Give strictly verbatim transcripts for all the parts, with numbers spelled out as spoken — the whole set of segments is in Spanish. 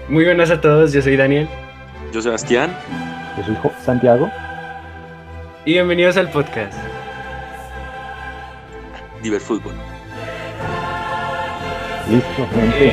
Muy buenas a todos, yo soy Daniel. Yo, Sebastián. Yo soy Jo- Santiago. Y bienvenidos al podcast. Diver Fútbol. Listo, gente.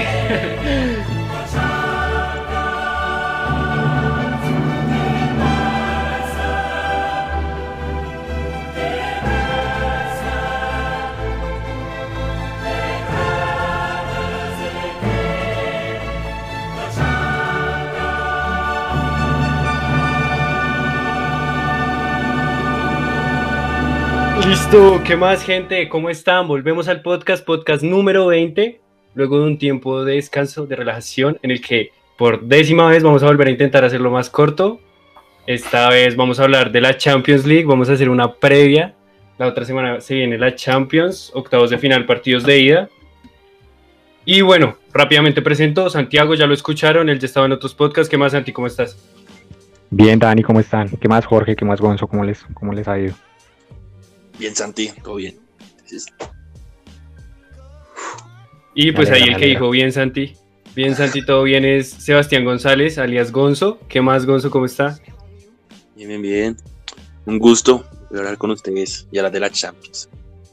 Listo, ¿qué más, gente? ¿Cómo están? Volvemos al podcast, podcast número veinte, luego de un tiempo de descanso, de relajación, en el que por décima vez vamos a volver a intentar hacerlo más corto. Esta vez vamos a hablar de la Champions League, vamos a hacer una previa. La otra semana se viene la Champions, octavos de final, partidos de ida. Y bueno, rápidamente presento, Santiago, ya lo escucharon, él ya estaba en otros podcasts. ¿Qué más, Santi? ¿Cómo estás? Bien, Dani, ¿cómo están? ¿Qué más, Jorge? ¿Qué más, Gonzo? ¿Cómo les, cómo les ha ido? Bien, Santi, todo bien. Entonces, Y pues Me ahí alegra, el que me dijo bien, Santi. Bien, Santi, todo bien, es Sebastián González, alias Gonzo. ¿Qué más, Gonzo? ¿Cómo está? bien, bien, bien. Un gusto de hablar con ustedes y hablar de la Champions.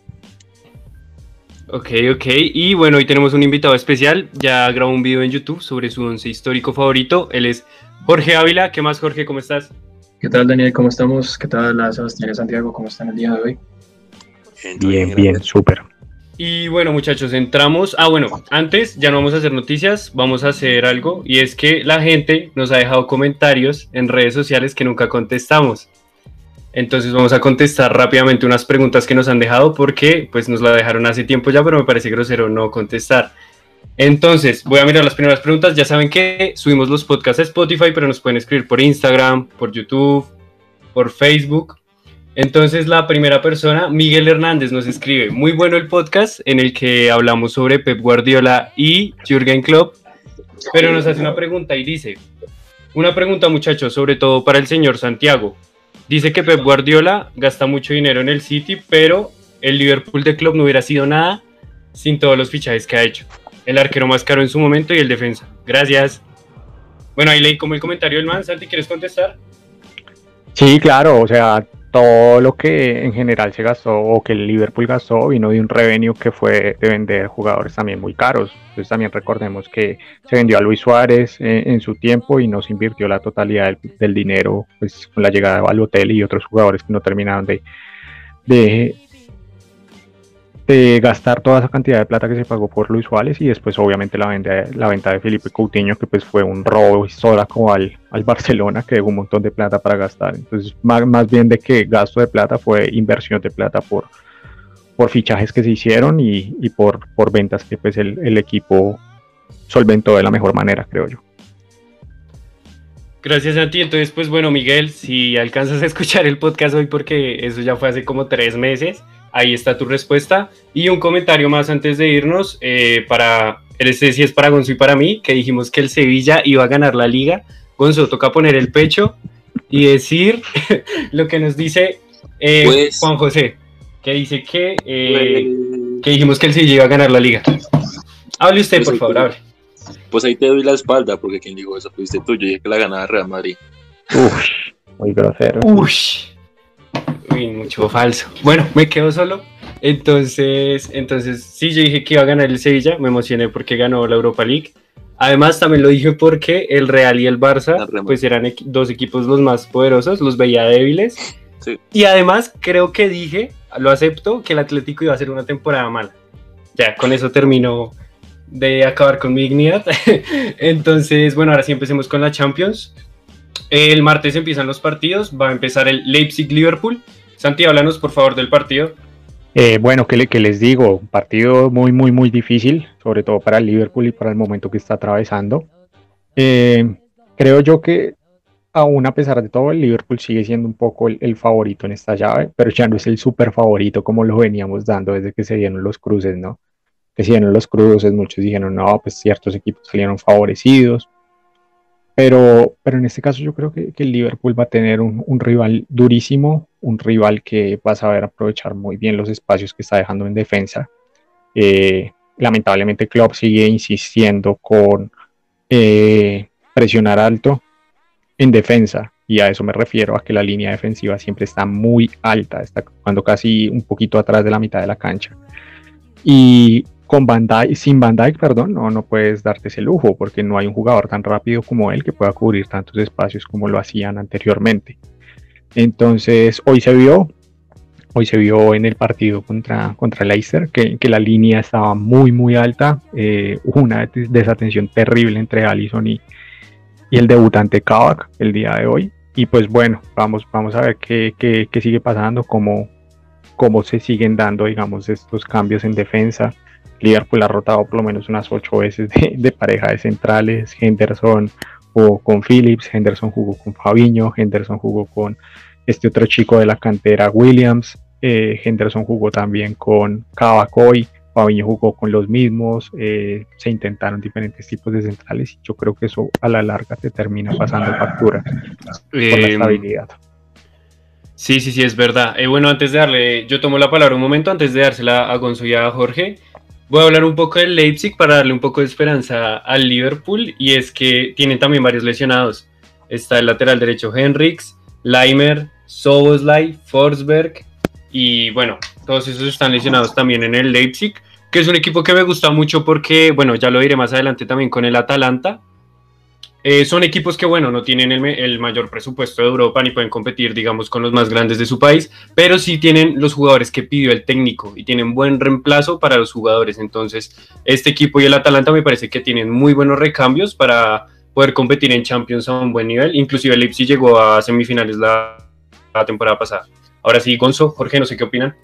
Ok, ok. Y bueno, hoy tenemos un invitado especial. Ya grabó un video en YouTube sobre su once histórico favorito. Él es Jorge Ávila. ¿Qué más, Jorge? ¿Cómo estás? ¿Qué tal, Daniel? ¿Cómo estamos? ¿Qué tal, la Sebastián y Santiago? ¿Cómo están el día de hoy? Bien, todo Bien, bien, gracias. súper. Y bueno, muchachos, entramos. Ah, bueno, antes ya no vamos a hacer noticias, vamos a hacer algo. Y es que la gente nos ha dejado comentarios en redes sociales que nunca contestamos. Entonces vamos a contestar rápidamente unas preguntas que nos han dejado porque pues nos la dejaron hace tiempo ya, pero me parece grosero no contestar. Entonces voy a mirar las primeras preguntas. Ya saben que subimos los podcasts a Spotify, pero nos pueden escribir por Instagram, por YouTube, por Facebook. Entonces la primera persona, Miguel Hernández, nos escribe: muy bueno el podcast en el que hablamos sobre Pep Guardiola y Jürgen Klopp, pero nos hace una pregunta y dice: una pregunta, muchachos, sobre todo para el señor Santiago. Dice que Pep Guardiola gasta mucho dinero en el City, pero el Liverpool de Klopp no hubiera sido nada sin todos los fichajes que ha hecho. El arquero más caro en su momento y el defensa. Gracias. Bueno, ahí leí como el comentario del man. Santi, ¿quieres contestar? Sí, claro, o sea, todo lo que en general se gastó o que el Liverpool gastó vino de un revenue que fue de vender jugadores también muy caros. Entonces también recordemos que se vendió a Luis Suárez eh, en su tiempo y no se invirtió la totalidad del, del dinero pues con la llegada de Balotelli y otros jugadores que no terminaron de, de, de gastar toda esa cantidad de plata que se pagó por Luis Suárez, y después obviamente la venta, la venta de Felipe Coutinho, que pues fue un robo histórico al, al Barcelona, que dejó un montón de plata para gastar. Entonces más, más bien de que gasto de plata fue inversión de plata por, por fichajes que se hicieron y, y por, por ventas que pues el, el equipo solventó de la mejor manera, creo yo. Gracias a ti. Entonces, pues bueno, Miguel, si alcanzas a escuchar el podcast hoy, porque eso ya fue hace como tres meses, ahí está tu respuesta. Y un comentario más antes de irnos, eh, para, este sí es para Gonzo y para mí, que dijimos que el Sevilla iba a ganar la Liga. Gonzo, toca poner el pecho y decir lo que nos dice eh, Pues- Juan José, que dice que, eh, Pues, que dijimos que el Sevilla iba a ganar la Liga. Hable usted, Pues por ahí favor, te- hable. pues ahí te doy la espalda, porque quien dijo eso fuiste tú. Yo dije que la ganaba Real Madrid. Uf, muy grosero. Uy, uy, mucho falso. Bueno, me quedo solo. Entonces, entonces, sí, yo dije que iba a ganar el Sevilla. Me emocioné porque ganó la Europa League. Además, también lo dije porque el Real y el El Barça, Real. pues eran equi- dos equipos los más poderosos, los veía débiles. Sí. Y además, creo que dije, lo acepto, que el Atlético iba a ser una temporada mala. Ya, con eso termino de acabar con mi dignidad. Entonces, bueno, ahora sí empecemos con la Champions. El martes empiezan los partidos, va a empezar el Leipzig-Liverpool. Santi, háblanos por favor del partido. Eh, bueno, ¿qué, le, ¿qué les digo? Un partido muy, muy, muy difícil, sobre todo para el Liverpool y para el momento que está atravesando. Eh, creo yo que aún a pesar de todo, el Liverpool sigue siendo un poco el, el favorito en esta llave, pero ya no es el súper favorito como lo veníamos dando desde que se dieron los cruces, ¿no? Que se dieron los cruces, muchos dijeron, no, pues ciertos equipos salieron favorecidos. Pero, pero en este caso yo creo que, que el Liverpool va a tener un, un rival durísimo, un rival que va a saber aprovechar muy bien los espacios que está dejando en defensa. Eh, lamentablemente Klopp sigue insistiendo con, eh, presionar alto en defensa, y a eso me refiero, a que la línea defensiva siempre está muy alta, está cuando casi un poquito atrás de la mitad de la cancha. Y con Van Dijk, sin Van Dijk, perdón, no, no puedes darte ese lujo, porque no hay un jugador tan rápido como él que pueda cubrir tantos espacios como lo hacían anteriormente. Entonces, hoy se vio, hoy se vio en el partido contra, contra Leicester que, que la línea estaba muy, muy alta. Eh, hubo una desatención terrible entre Alisson y, y el debutante Kabak el día de hoy. Y pues bueno, vamos, vamos a ver qué, qué, qué sigue pasando, cómo, cómo se siguen dando, digamos, estos cambios en defensa. Liverpool ha rotado por lo menos unas ocho veces de, de pareja de centrales. Henderson jugó con Phillips, Henderson jugó con Fabinho, Henderson jugó con este otro chico de la cantera Williams, eh, Henderson jugó también con Kabak hoy, Fabinho jugó con los mismos, eh, se intentaron diferentes tipos de centrales y yo creo que eso a la larga te termina pasando factura eh, por la estabilidad. Sí, sí, sí, es verdad. Eh, bueno, antes de darle, yo tomo la palabra un momento, antes de dársela a Gonzo y a Jorge, voy a hablar un poco del Leipzig para darle un poco de esperanza al Liverpool, y es que tienen también varios lesionados. Está el lateral derecho Henrichs, Laimer, Szoboszlai, Forsberg, y bueno, todos esos están lesionados también en el Leipzig, que es un equipo que me gusta mucho porque, bueno, ya lo diré más adelante también con el Atalanta. Eh, son equipos que, bueno, no tienen el, el mayor presupuesto de Europa ni pueden competir, digamos, con los más grandes de su país, pero sí tienen los jugadores que pidió el técnico y tienen buen reemplazo para los jugadores. Entonces, este equipo y el Atalanta me parece que tienen muy buenos recambios para poder competir en Champions a un buen nivel. Inclusive el Leipzig llegó a semifinales la, la temporada pasada. Ahora sí, Gonzo, Jorge, no sé qué opinan.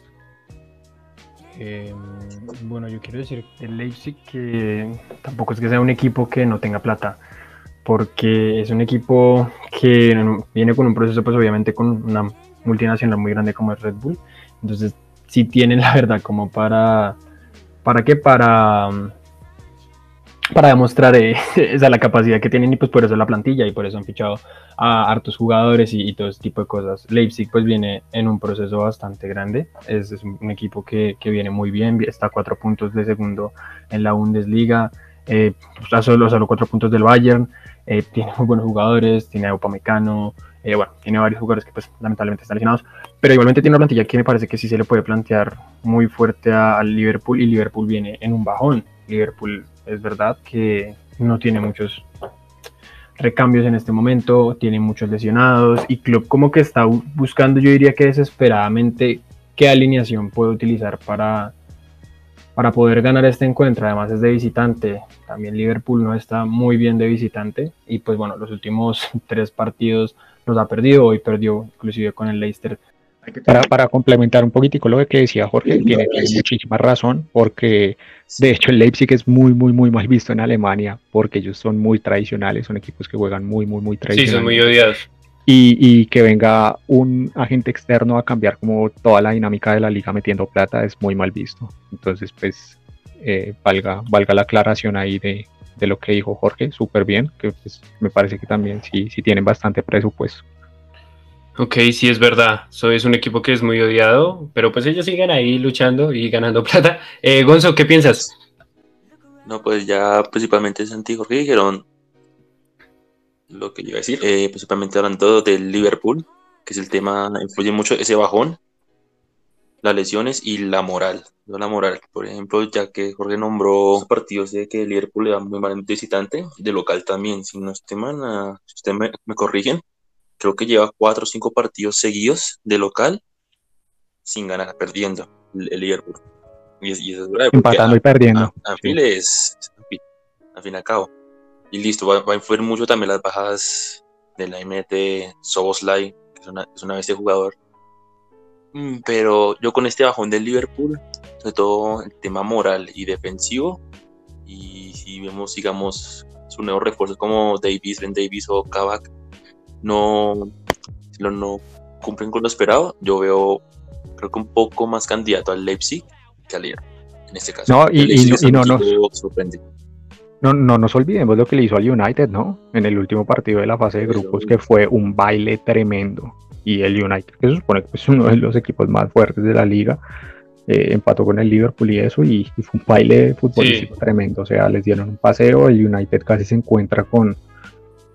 Eh, bueno, yo quiero decir el Leipzig que tampoco es que sea un equipo que no tenga plata, porque es un equipo que viene con un proceso, pues obviamente con una multinacional muy grande como es Red Bull. Entonces sí tienen la verdad como para, ¿para qué? Para, para demostrar eh, esa la capacidad que tienen, y pues por eso la plantilla y por eso han fichado a hartos jugadores y, y todo ese tipo de cosas. Leipzig pues viene en un proceso bastante grande, es, es un equipo que, que viene muy bien, está a cuatro puntos de segundo en la Bundesliga, eh, a solo, solo cuatro puntos del Bayern. Eh, tiene muy buenos jugadores, tiene a Upamecano, eh, bueno, tiene varios jugadores que pues lamentablemente están lesionados, pero igualmente tiene una plantilla que me parece que sí se le puede plantear muy fuerte al Liverpool, y Liverpool viene en un bajón. Liverpool es verdad que no tiene muchos recambios en este momento, tiene muchos lesionados, y Klopp como que está buscando, yo diría que desesperadamente, qué alineación puede utilizar para... para poder ganar este encuentro. Además es de visitante, también Liverpool no está muy bien de visitante, y pues bueno, los últimos tres partidos los ha perdido, hoy perdió inclusive con el Leicester. Para, para complementar un poquitico lo que decía Jorge, tiene, tiene muchísima razón, porque de hecho el Leipzig es muy, muy, muy mal visto en Alemania, porque ellos son muy tradicionales, son equipos que juegan muy, muy, muy tradicionales. Sí, son muy odiados. Y, y que venga un agente externo a cambiar como toda la dinámica de la liga metiendo plata es muy mal visto. Entonces, pues, eh, valga, valga la aclaración ahí de, de lo que dijo Jorge, súper bien, que pues, me parece que también sí, sí tienen bastante presupuesto. Ok, sí, es verdad. So, es un equipo que es muy odiado, pero pues ellos siguen ahí luchando y ganando plata. Eh, Gonzo, ¿qué piensas? No, pues ya principalmente Santi y Jorge dijeron lo que yo iba a decir, eh, principalmente hablando del Liverpool, que es el tema, influye mucho ese bajón, las lesiones y la moral. No la moral, por ejemplo, ya que Jorge nombró partidos de que el Liverpool le va muy mal de visitante, de local también, si no estoy mal, uh, si ustedes me, me corrigen, creo que lleva cuatro o cinco partidos seguidos de local sin ganar, perdiendo el, el Liverpool. Y, y eso es grave, empatando a, y perdiendo. A, a, sí. es, es al fin y al cabo. Y listo, va, va a influir mucho también las bajas de la M de Szoboszlai, que es una, es una bestia de jugador. Mm, pero yo con este bajón del Liverpool, sobre todo el tema moral y defensivo, y si vemos, digamos, sus nuevos refuerzos como Davies, Ben Davies o Kabak, no, no, no cumplen con lo esperado, yo veo, creo que un poco más candidato al Leipzig que al Liverpool, en este caso. No, y, y, y no nos sorprende. No, no nos olvidemos lo que le hizo al United, ¿no? En el último partido de la fase de grupos, que fue un baile tremendo. Y el United, que se supone que es uno de los equipos más fuertes de la liga, eh, empató con el Liverpool y eso, y, y fue un baile futbolístico sí. tremendo. O sea, les dieron un paseo, el United casi se encuentra con,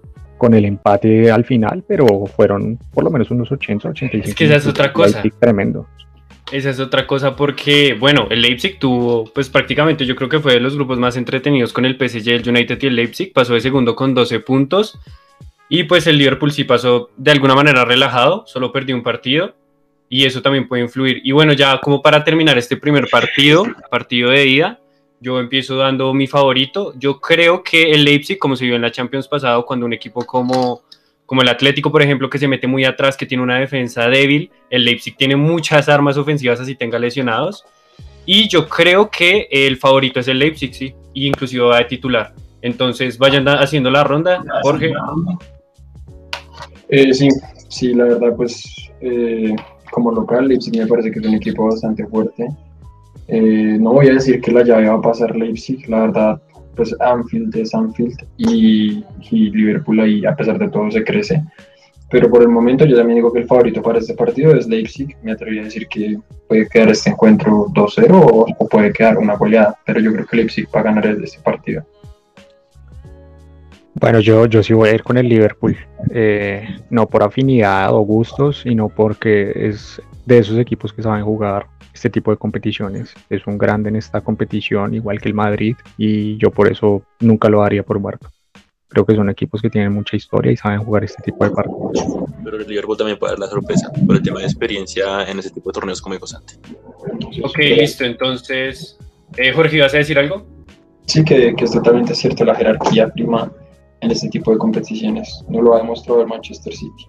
con el empate al final, pero fueron por lo menos unos ochenta, ochenta y cinco. Es que esa es otra cosa. Leipzig tremendo. Esa es otra cosa porque, bueno, el Leipzig tuvo, pues prácticamente yo creo que fue de los grupos más entretenidos con el P S G, el United y el Leipzig, pasó de segundo con doce puntos y pues el Liverpool sí pasó de alguna manera relajado, solo perdió un partido y eso también puede influir. Y bueno, ya como para terminar este primer partido, partido de ida, yo empiezo dando mi favorito. Yo creo que el Leipzig, como se vio en la Champions pasado, cuando un equipo como... como el Atlético, por ejemplo, que se mete muy atrás, que tiene una defensa débil, el Leipzig tiene muchas armas ofensivas así tenga lesionados, y yo creo que el favorito es el Leipzig, sí, y inclusive va de titular. Entonces vayan haciendo la ronda, Jorge. Eh, sí, sí, la verdad, pues eh, como local, Leipzig me parece que es un equipo bastante fuerte. Eh, no voy a decir que la llave va a pasar Leipzig, la verdad, pues Anfield es Anfield y, y Liverpool ahí a pesar de todo se crece, pero por el momento yo también digo que el favorito para este partido es Leipzig. Me atrevería a decir que puede quedar este encuentro dos cero o, o puede quedar una goleada, pero yo creo que Leipzig va a ganar este partido. Bueno, yo, yo sí voy a ir con el Liverpool, eh, no por afinidad o gustos, sino porque es de esos equipos que saben jugar este tipo de competiciones. Es un grande en esta competición, igual que el Madrid, y yo por eso nunca lo daría por muerto. Creo que son equipos que tienen mucha historia y saben jugar este tipo de partidos. Pero el Liverpool también puede dar la sorpresa por el tema de experiencia en ese tipo de torneos, como dijo Santi. Ok, listo, entonces, eh, Jorge, ¿ibas a decir algo? Sí, que, que es totalmente cierto, la jerarquía prima en este tipo de competiciones. No lo ha demostrado el Manchester City.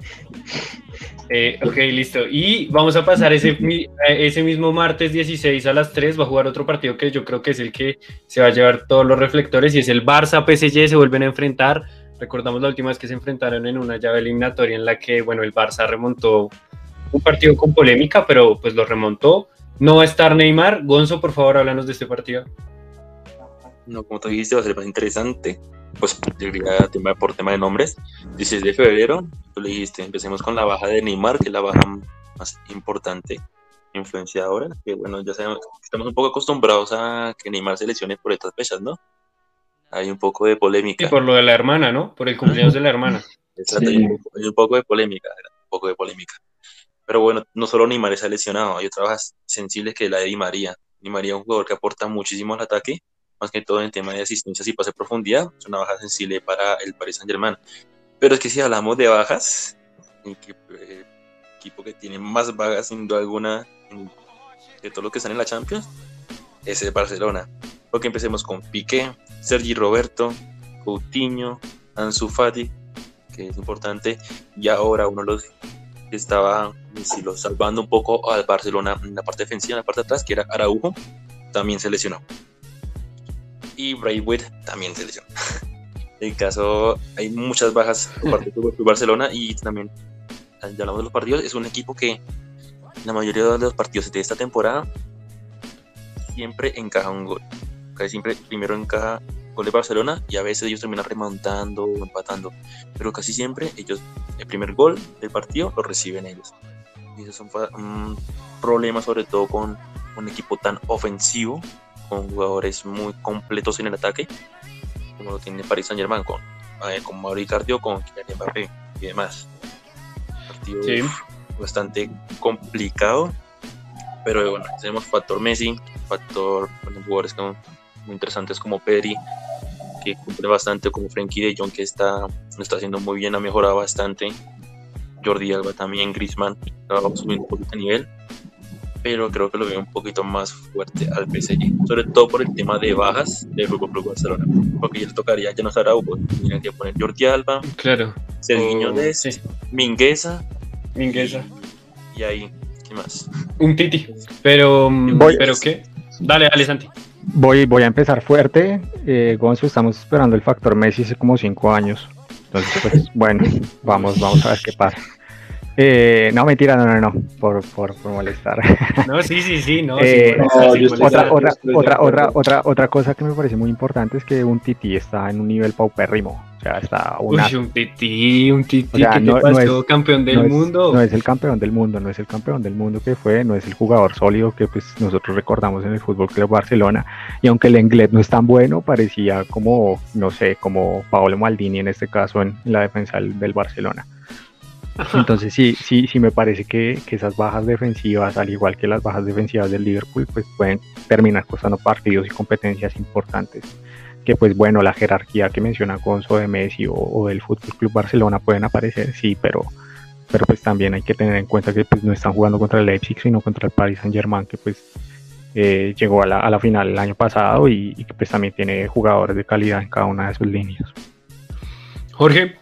Eh, ok, listo. Y vamos a pasar ese, ese mismo martes dieciséis a las tres, va a jugar otro partido que yo creo que es el que se va a llevar todos los reflectores y es el Barça P S G. Se vuelven a enfrentar. Recordamos la última vez que se enfrentaron en una llave eliminatoria en la que, bueno, el Barça remontó un partido con polémica, pero pues lo remontó. No va a estar Neymar. Gonzo, por favor, háblanos de este partido. No, como tú dijiste, va a ser más interesante. Pues diría tema, por tema de nombres. dieciséis de febrero, tú le dijiste, empecemos con la baja de Neymar, que es la baja más importante, influenciadora, que bueno, ya sabemos, estamos un poco acostumbrados a que Neymar se lesione por estas fechas, ¿no? Hay un poco de polémica. Y por lo de la hermana, ¿no? Por el cumpleaños de la hermana. Exacto, sí. hay, un poco, hay un poco de polémica, un poco de polémica. Pero bueno, no solo Neymar está lesionado, hay otra baja sensible que es la de Di María. Di María es un jugador que aporta muchísimo al ataque, más que todo en tema de asistencias y pase de profundidad. Es una baja sensible para el Paris Saint-Germain. Pero es que si hablamos de bajas, el eh, equipo que tiene más bajas sin duda alguna de todo lo que están en la Champions es el Barcelona. Porque empecemos con Piqué, Sergi Roberto, Coutinho, Ansu Fati, que es importante, y ahora uno de los que estaba si lo salvando un poco al Barcelona en la parte defensiva, en la parte de atrás, que era Araujo, también se lesionó. Y Braithwaite también se lesionó. En el caso, hay muchas bajas por parte de Barcelona y también, ya hablamos de los partidos, es un equipo que la mayoría de los partidos de esta temporada siempre encaja un gol. Casi siempre primero encaja gol de Barcelona y a veces ellos terminan remontando o empatando. Pero casi siempre ellos, el primer gol del partido lo reciben ellos. Y eso es un, un problema sobre todo con un equipo tan ofensivo, con jugadores muy completos en el ataque, como lo tiene Paris Saint-Germain, con, eh, con Mauro Icardi, con Kylian Mbappé y demás. Partido sí. bastante complicado, pero bueno, tenemos factor Messi, factor bueno, jugadores como, muy interesantes como Pedri, que cumple bastante, como Frenkie de Jong, que está, lo está haciendo muy bien, ha mejorado bastante. Jordi Alba también, Griezmann, está subiendo un poquito de nivel, pero creo que lo veo un poquito más fuerte al P S G, sobre todo por el tema de bajas del F C Barcelona, porque ya le tocaría, ya no estará Araujo, tendrían que poner Jordi Alba, claro, Serginho oh, Dest, sí. Mingueza, Mingueza, y, y ahí, ¿qué más? Un Titi, pero, voy, ¿pero qué? Dale, dale, Santi. Voy, voy a empezar fuerte, eh, Gonzo, estamos esperando el factor Messi hace como cinco años, entonces pues bueno, vamos, vamos a ver qué pasa. Eh, no, mentira, no, no, no, por, por, por molestar. No, sí, sí, sí, no. Eh, sí, no sí, otra, otra, otra, otra, otra, otra cosa que me parece muy importante es que un Titi está en un nivel paupérrimo. O sea, está una... Uy, un Titi, un Titi, O sea, ¿qué no- te no pasó? es- Campeón del no es- mundo. No es el campeón del mundo, no es el campeón del mundo que fue, no es el jugador sólido que pues nosotros recordamos en el Fútbol Club Barcelona. Y aunque el inglés no es tan bueno, parecía como, no sé, como Paolo Maldini en este caso en la defensa del, del Barcelona. Entonces sí, sí, sí me parece que, que esas bajas defensivas, al igual que las bajas defensivas del Liverpool, pues pueden terminar costando partidos y competencias importantes. Que pues bueno, la jerarquía que menciona Gonzo de Messi o, o del Fútbol Club Barcelona pueden aparecer, sí, pero, pero pues también hay que tener en cuenta que pues no están jugando contra el Leipzig, sino contra el Paris Saint-Germain, que pues eh, llegó a la, a la final el año pasado y, y que pues también tiene jugadores de calidad en cada una de sus líneas. Jorge,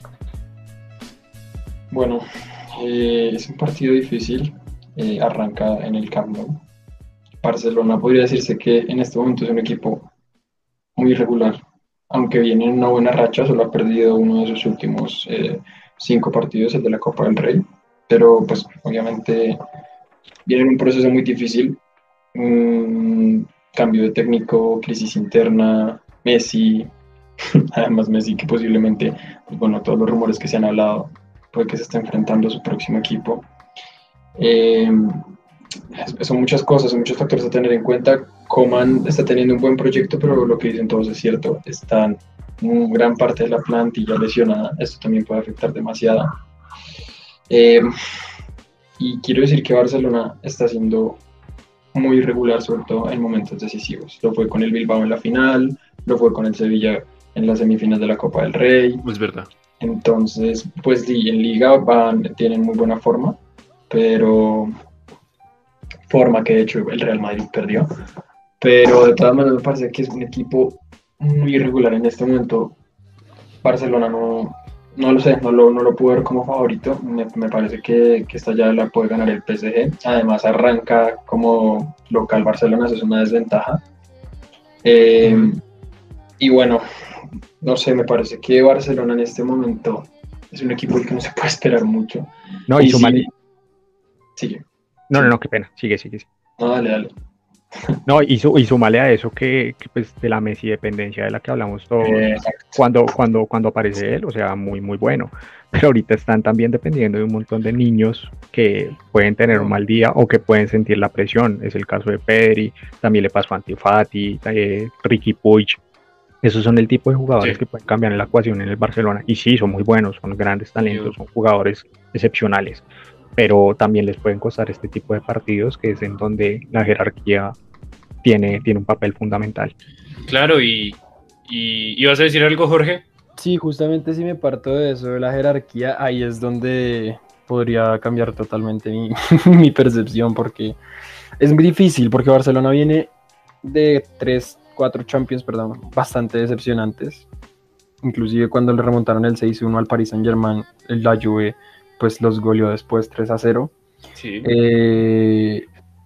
Bueno, eh, es un partido difícil, eh, arranca en el Camp Nou. Barcelona podría decirse que en este momento es un equipo muy irregular, aunque viene en una buena racha, solo ha perdido uno de sus últimos eh, cinco partidos, el de la Copa del Rey, pero pues obviamente viene en un proceso muy difícil, un cambio de técnico, crisis interna, Messi, además Messi que posiblemente, pues bueno, todos los rumores que se han hablado, puede que se esté enfrentando a su próximo equipo. Eh, son muchas cosas, son muchos factores a tener en cuenta. Coman está teniendo un buen proyecto, pero lo que dicen todos es cierto. Están una gran parte de la plantilla lesionada. Esto también puede afectar demasiado. Eh, y quiero decir que Barcelona está siendo muy irregular, sobre todo en momentos decisivos. Lo fue con el Bilbao en la final, lo fue con el Sevilla en las semifinales de la Copa del Rey. es verdad. Entonces, pues sí, en Liga van, tienen muy buena forma, pero forma que de hecho el Real Madrid perdió. Pero de todas maneras me parece que es un equipo muy irregular en este momento. Barcelona no, no lo sé, no lo, no lo puedo ver como favorito. Me, me parece que, que esta ya la puede ganar el P S G. Además arranca como local Barcelona, eso es una desventaja. Eh, mm. Y bueno, no sé, me parece que Barcelona en este momento es un equipo del que no se puede esperar mucho. No, y, y súmale. Sí, sigue. No, no, no, qué pena, sigue, sigue. sigue. No, dale, dale. No, y, su, y súmale a eso que, que pues de la Messi dependencia de la que hablamos todos eh, cuando, cuando, cuando aparece él, o sea, muy, muy bueno. Pero ahorita están también dependiendo de un montón de niños que pueden tener un mal día o que pueden sentir la presión. Es el caso de Pedri, también le pasó a Ansu Fati, eh, Riqui Puig. Esos son el tipo de jugadores sí. que pueden cambiar la ecuación en el Barcelona. Y sí, son muy buenos, son grandes talentos, son jugadores excepcionales. Pero también les pueden costar este tipo de partidos, que es en donde la jerarquía tiene, tiene un papel fundamental. Claro, y, y ¿ibas a decir algo, Jorge? Sí, justamente si me parto de eso, de la jerarquía, ahí es donde podría cambiar totalmente mi, mi percepción, porque es muy difícil, porque Barcelona viene de tres, cuatro Champions, perdón, bastante decepcionantes. Inclusive cuando le remontaron el seis uno al Paris Saint-Germain, la Juve pues los goleó después tres a cero. Sí. Eh,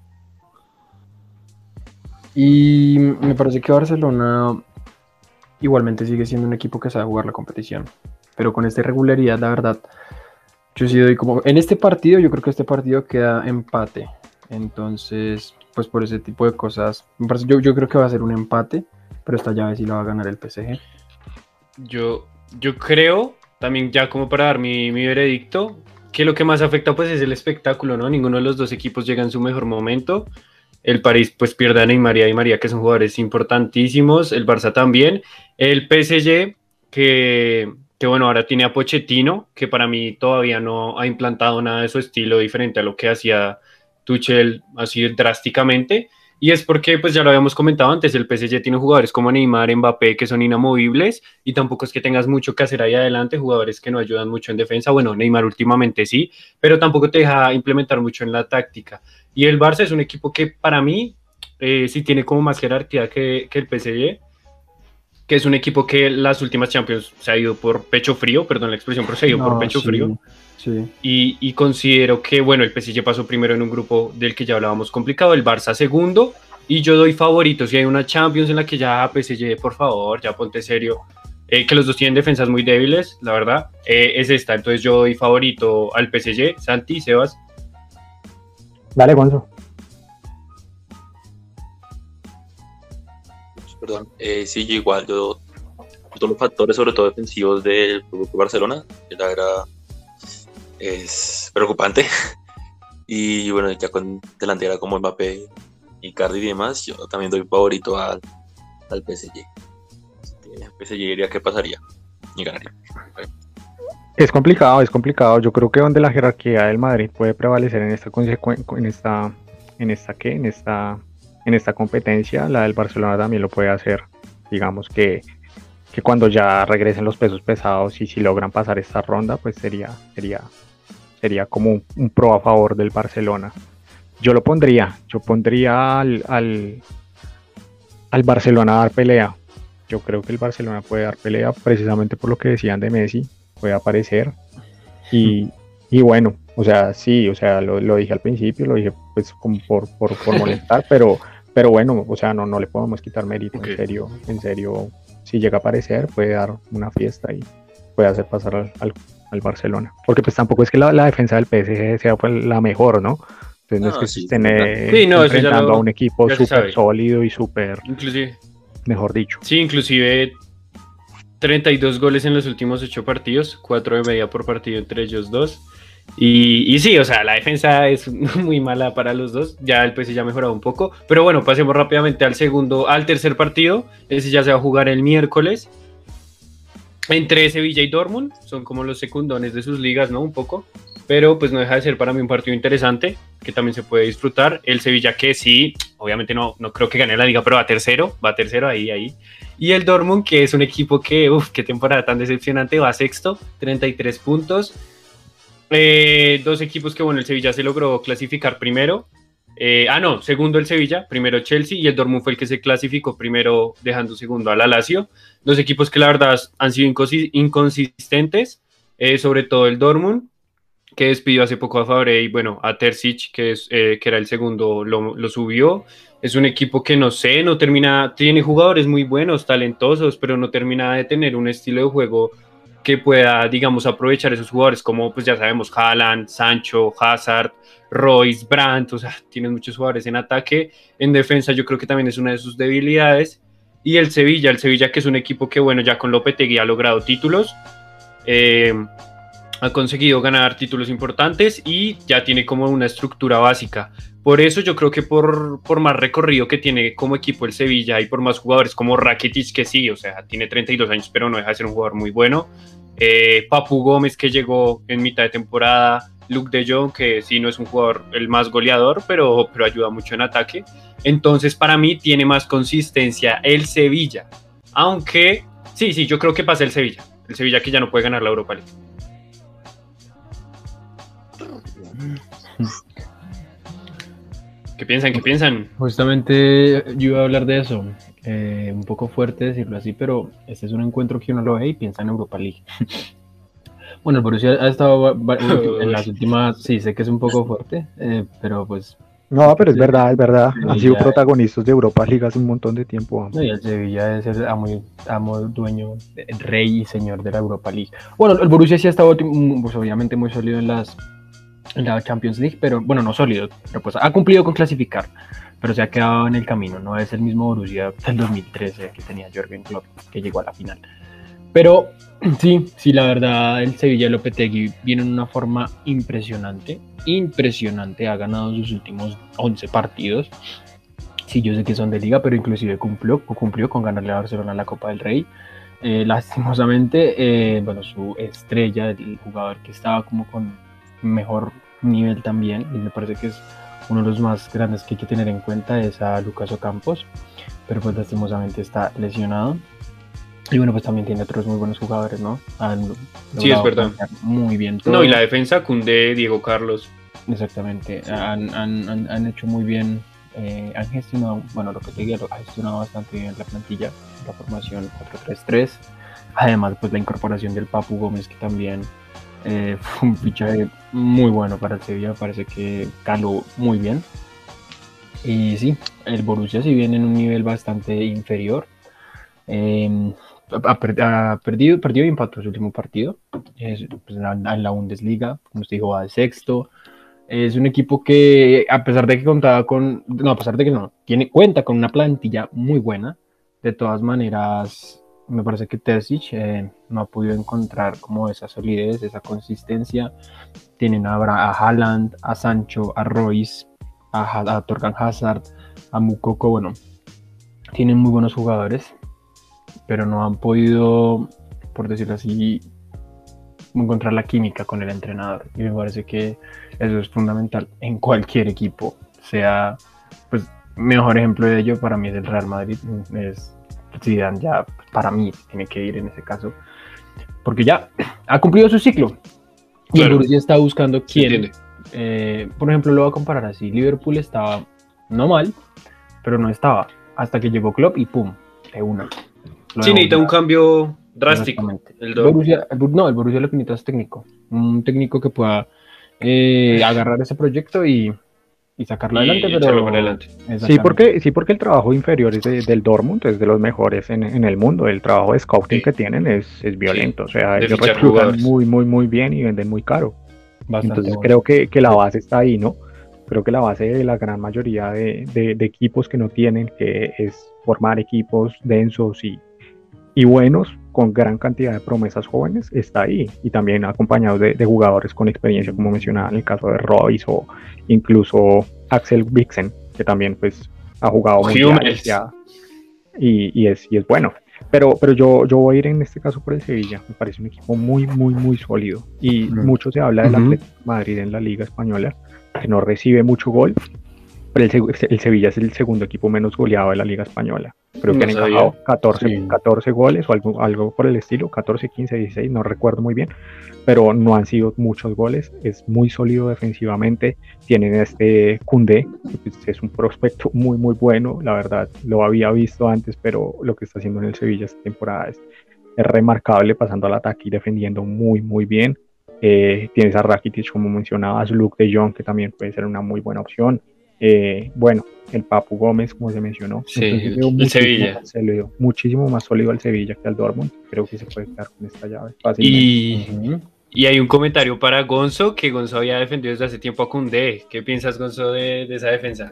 y me parece que Barcelona igualmente sigue siendo un equipo que sabe jugar la competición, pero con esta irregularidad, la verdad, yo sí doy como, en este partido, yo creo que este partido queda empate, entonces, pues por ese tipo de cosas, me parece, yo, yo creo que va a ser un empate, pero esta llave sí la va a ganar el P S G. Yo, yo creo, también ya como para dar mi, mi veredicto, que lo que más afecta pues es el espectáculo, ¿no? Ninguno de los dos equipos llega en su mejor momento. El París pues pierde a Neymar y a Di María, que son jugadores importantísimos, el Barça también, el P S G, que, que bueno, ahora tiene a Pochettino, que para mí todavía no ha implantado nada de su estilo diferente a lo que hacía Tuchel así drásticamente, y es porque, pues ya lo habíamos comentado antes, el P S G tiene jugadores como Neymar, Mbappé, que son inamovibles, y tampoco es que tengas mucho que hacer ahí adelante, jugadores que no ayudan mucho en defensa. Bueno, Neymar últimamente sí, pero tampoco te deja implementar mucho en la táctica. Y el Barça es un equipo que para mí eh, sí tiene como más jerarquía que, que el P S G, que es un equipo que las últimas Champions se ha ido por pecho frío, perdón la expresión, pero se ha ido no, por pecho sí, frío. Sí. Y, y considero que, bueno, el P S G pasó primero en un grupo del que ya hablábamos complicado, el Barça segundo, y yo doy favorito. Si hay una Champions en la que ya P S G, por favor, ya ponte serio, eh, que los dos tienen defensas muy débiles, la verdad, eh, es esta. Entonces yo doy favorito al P S G. Santi, Sebas. Dale, Gonzo. Perdón, eh, sí, yo igual, yo todos los factores, sobre todo defensivos del Fútbol Club Barcelona, que la verdad es preocupante. Y bueno, ya con delantera como Mbappé, Icardi y demás, yo también doy favorito al, al P S G. El P S G diría que pasaría y ganaría. Es complicado, es complicado. Yo creo que donde la jerarquía del Madrid puede prevalecer en esta consecu- en esta, en esta ¿qué? En esta, en esta competencia, la del Barcelona también lo puede hacer. Digamos que, que cuando ya regresen los pesos pesados y si logran pasar esta ronda, pues sería, sería, sería como un, un pro a favor del Barcelona. Yo lo pondría, yo pondría al, al, al Barcelona a dar pelea. Yo creo que el Barcelona puede dar pelea precisamente por lo que decían de Messi. Puede aparecer y, y bueno, o sea, sí, o sea, lo, lo dije al principio, lo dije pues como por, por, por molestar, pero, pero bueno, o sea, no, no le podemos quitar mérito, okay. en serio, en serio, si llega a aparecer, puede dar una fiesta y puede hacer pasar al, al, al Barcelona, porque pues tampoco es que la, la defensa del P S G sea pues, la mejor, ¿no? Entonces no, no es que sí, estén eh, sí, no, enfrentando lo, a un equipo súper sólido y súper, inclusive, mejor dicho. Sí, inclusive treinta y dos goles en los últimos ocho partidos, cuatro de media por partido entre ellos dos. Y, y sí, o sea, la defensa es muy mala para los dos. Ya el P S G ya ha mejorado un poco. Pero bueno, pasemos rápidamente al segundo, al tercer partido. Ese ya se va a jugar el miércoles. Entre Sevilla y Dortmund. Son como los secundones de sus ligas, ¿no? Un poco. Pero pues no deja de ser para mí un partido interesante, que también se puede disfrutar. El Sevilla que sí, obviamente no, no creo que gane la liga, pero va tercero, va tercero ahí, ahí. Y el Dortmund, que es un equipo que, uff, qué temporada tan decepcionante, va sexto, treinta y tres puntos. Eh, dos equipos que, bueno, el Sevilla se logró clasificar primero. Eh, ah, no, segundo el Sevilla, primero Chelsea, y el Dortmund fue el que se clasificó primero, dejando segundo al Lazio. Dos equipos que la verdad han sido inconsistentes, eh, sobre todo el Dortmund, que despidió hace poco a Fabre y bueno, a Terzic, que, es, eh, que era el segundo, lo, lo subió. Es un equipo que no sé, no termina, tiene jugadores muy buenos, talentosos, pero no termina de tener un estilo de juego que pueda, digamos, aprovechar esos jugadores como, pues ya sabemos, Haaland, Sancho, Hazard, Royce, Brandt, o sea, tienen muchos jugadores en ataque. En defensa yo creo que también es una de sus debilidades. Y el Sevilla, el Sevilla que es un equipo que, bueno, ya con Lopetegui ha logrado títulos, eh, ha conseguido ganar títulos importantes y ya tiene como una estructura básica. Por eso yo creo que por, por más recorrido que tiene como equipo el Sevilla y por más jugadores como Rakitic, que sí, o sea, tiene treinta y dos años, pero no deja de ser un jugador muy bueno. Eh, Papu Gómez, que llegó en mitad de temporada. Luke de Jong, que sí no es un jugador el más goleador, pero, pero ayuda mucho en ataque. Entonces, para mí, tiene más consistencia el Sevilla. Aunque, sí, sí, yo creo que pasa el Sevilla. El Sevilla que ya no puede ganar la Europa League. ¿Qué piensan? ¿Qué piensan? Justamente yo iba a hablar de eso. Eh, un poco fuerte decirlo así, pero este es un encuentro que uno lo ve y piensa en Europa League. Bueno, el Borussia ha estado en las últimas, sí, sé que es un poco fuerte, eh, pero pues... No, pero es verdad, es verdad. Han sido protagonistas de Europa League hace un montón de tiempo. No, y el Sevilla es el amo, amo, dueño, rey y señor de la Europa League. Bueno, el Borussia sí ha estado, pues, obviamente muy sólido en las en la Champions League, pero bueno, no sólido, pero pues ha cumplido con clasificar, pero se ha quedado en el camino. No es el mismo Borussia del dos mil trece que tenía Jürgen Klopp, que llegó a la final. Pero sí, sí, la verdad, el Sevilla Lopetegui viene en una forma impresionante, impresionante, ha ganado sus últimos once partidos. Sí, yo sé que son de liga, pero inclusive cumplió, cumplió con ganarle a Barcelona la Copa del Rey. Eh, lastimosamente, eh, bueno, su estrella, el jugador que estaba como con mejor nivel también, y me parece que es uno de los más grandes que hay que tener en cuenta, es a Lucas Ocampos, pero pues lastimosamente está lesionado. Y bueno, pues también tiene otros muy buenos jugadores, ¿no? Han sí, es verdad. Muy bien todo. No, y la defensa, Koundé, Diego Carlos. Exactamente, han, han, han, han hecho muy bien, eh, han gestionado, bueno, lo que te digo, ha gestionado bastante bien la plantilla, la formación cuatro tres tres. Además, pues la incorporación del Papu Gómez, que también eh, fue un fichaje muy bueno para el Sevilla, parece que caló muy bien. Y sí, el Borussia, si bien en un nivel bastante inferior, eh, Ha, per, ha perdido, perdido y empató su último partido. Es, pues, en, la, en la Bundesliga, como usted dijo, va de sexto. Es un equipo que, a pesar de que contaba con, no, a pesar de que no, tiene cuenta con una plantilla muy buena. De todas maneras, me parece que Terzic eh, no ha podido encontrar como esa solidez, esa consistencia. Tienen a, Bra- a Haaland, a Sancho, a Royce, a, Ha- a Torgan Hazard, a Mukoko, bueno, tienen muy buenos jugadores, pero no han podido, por decirlo así, encontrar la química con el entrenador. Y me parece que eso es fundamental en cualquier equipo, sea, pues, mejor ejemplo de ello para mí es el Real Madrid, es Zidane, ya para mí tiene que ir en ese caso, porque ya ha cumplido su ciclo. Y Claro. el Borussia está buscando Se quién. entiende. Eh, por ejemplo, lo voy a comparar así. Liverpool estaba no mal, pero no estaba. Hasta que llegó Klopp y pum, de una. Lo Sí, dejó necesita un ya. cambio drástico. Exactamente. El El Dortmund. Borussia, el Bor- no, el Borussia lo que necesita es técnico. Un técnico que pueda eh, agarrar ese proyecto y, y sacarlo Y adelante. echarlo Pero para adelante. Sí, exactamente. porque, sí, porque el trabajo inferior es de- del Dortmund es de los mejores en, en el mundo. El trabajo de scouting Sí. que tienen es, es violento. O sea, de ellos fichar reclutan jugadores. muy, muy, muy bien y venden muy caro. Bastante Entonces bueno. creo que, que la base está ahí, ¿no? Creo que la base de la gran mayoría de, de- de equipos que no tienen, que es formar equipos densos y, y buenos, con gran cantidad de promesas jóvenes, está ahí. Y también acompañados de, de jugadores con experiencia, como mencionaba en el caso de Royce o incluso Axel Witsel, que también pues ha jugado Hummels. mundiales ya, y, y, es, y es bueno. Pero, pero yo, yo voy a ir en este caso por el Sevilla. Me parece un equipo muy, muy, muy sólido. Y Mm. mucho se habla del Ujú. Atlético de Madrid en la Liga Española, que no recibe mucho gol. Pero el, Se- el Sevilla es el segundo equipo menos goleado de la Liga Española. Creo que No han sabía. encajado catorce, Sí. catorce goles o algo, algo por el estilo, catorce, quince, dieciséis, no recuerdo muy bien, pero no han sido muchos goles. Es muy sólido defensivamente. Tienen este Koundé, que pues, es un prospecto muy, muy bueno. La verdad, lo había visto antes, pero lo que está haciendo en el Sevilla esta temporada es, es remarcable, pasando al ataque y defendiendo muy, muy bien. Eh, tienes a Rakitic, como mencionabas, Luke de Jong, que también puede ser una muy buena opción. Eh, bueno, el Papu Gómez, como se mencionó. Sí, Entonces el- veo el muchísimo Sevilla. más sólido, muchísimo más sólido al Sevilla que al Dortmund. Creo que se puede quedar con esta llave fácilmente. Y, Ujú. y hay un comentario para Gonzo, que Gonzo había defendido desde hace tiempo a Koundé. ¿Qué piensas, Gonzo, de, de esa defensa?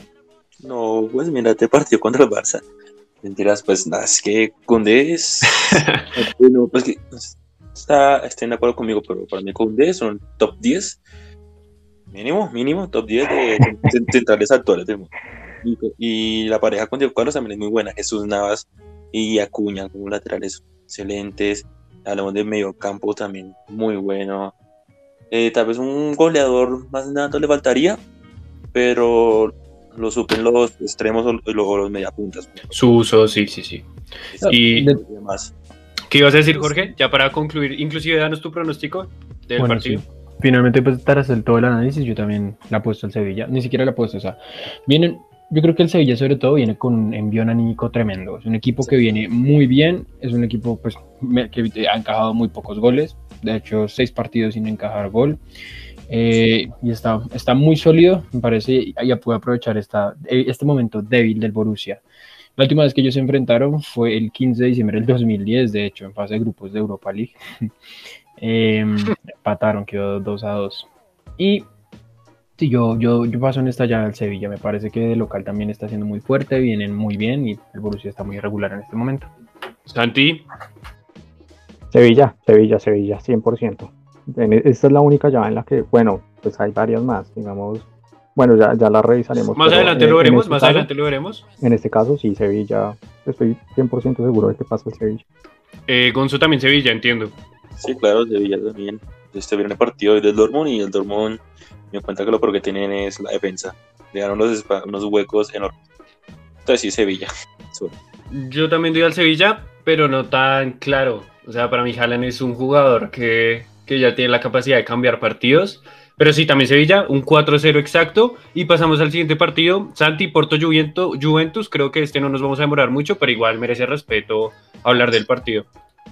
No, pues mírate partido contra el Barça. Mentiras, pues nada, es que Koundé es. Bueno, pues que está, estén de acuerdo conmigo, pero para mí Koundé son top diez. Mínimo, mínimo, top diez de cent- centrales actuales del mundo. Y, y la pareja con Diego Carlos también es muy buena. Jesús Navas y Acuña como laterales excelentes. Hablamos de medio campo también muy bueno. Eh, tal vez un goleador más nada le faltaría, pero lo suplen los extremos o, o los mediapuntas. Su uso, sí, sí, sí. Y- De- demás. ¿Qué ibas a decir, Jorge? Ya para concluir, inclusive danos tu pronóstico del Bueno, partido. sí. Finalmente, pues, para hacer todo el análisis, yo también la he puesto al Sevilla. Ni siquiera la he puesto, o sea, vienen, yo creo que el Sevilla, sobre todo, viene con un envión anímico tremendo. Es un equipo que viene muy bien, es un equipo, pues, me- que ha encajado muy pocos goles. De hecho, seis partidos sin encajar gol. Eh, y está, está muy sólido, me parece, y ya puede aprovechar esta, este momento débil del Borussia. La última vez que ellos se enfrentaron fue el quince de diciembre del dos mil diez, de hecho, en fase de grupos de Europa League. Eh, empataron, quedó dos a dos. Y sí, yo, yo, yo paso en esta llave al Sevilla. Me parece que el local también está siendo muy fuerte, vienen muy bien y el Borussia está muy irregular en este momento. Santi, Sevilla, Sevilla, Sevilla, cien por ciento. En- Esta es la única llave en la que, bueno, pues hay varias más, digamos. Bueno, ya, ya la revisaremos. más pero, adelante eh, lo en veremos, este más caso- adelante lo veremos. En este caso, sí, Sevilla. Estoy cien por ciento seguro de que pasa el Sevilla. Eh, Gonzo también Sevilla, entiendo. Sí, claro, Sevilla también. Este viene el partido del Dortmund y el Dortmund me cuenta que lo peor que tienen es la defensa. Dejaron unos, espa- unos huecos enormes. Entonces sí, Sevilla. Solo. Yo también doy al Sevilla, pero no tan claro. O sea, para mí Haaland es un jugador que, que ya tiene la capacidad de cambiar partidos. Pero sí, también Sevilla, un cuatro cero exacto. Y pasamos al siguiente partido. Santi, Porto Juventus, Juventus. Creo que este no nos vamos a demorar mucho, pero igual merece respeto hablar del partido.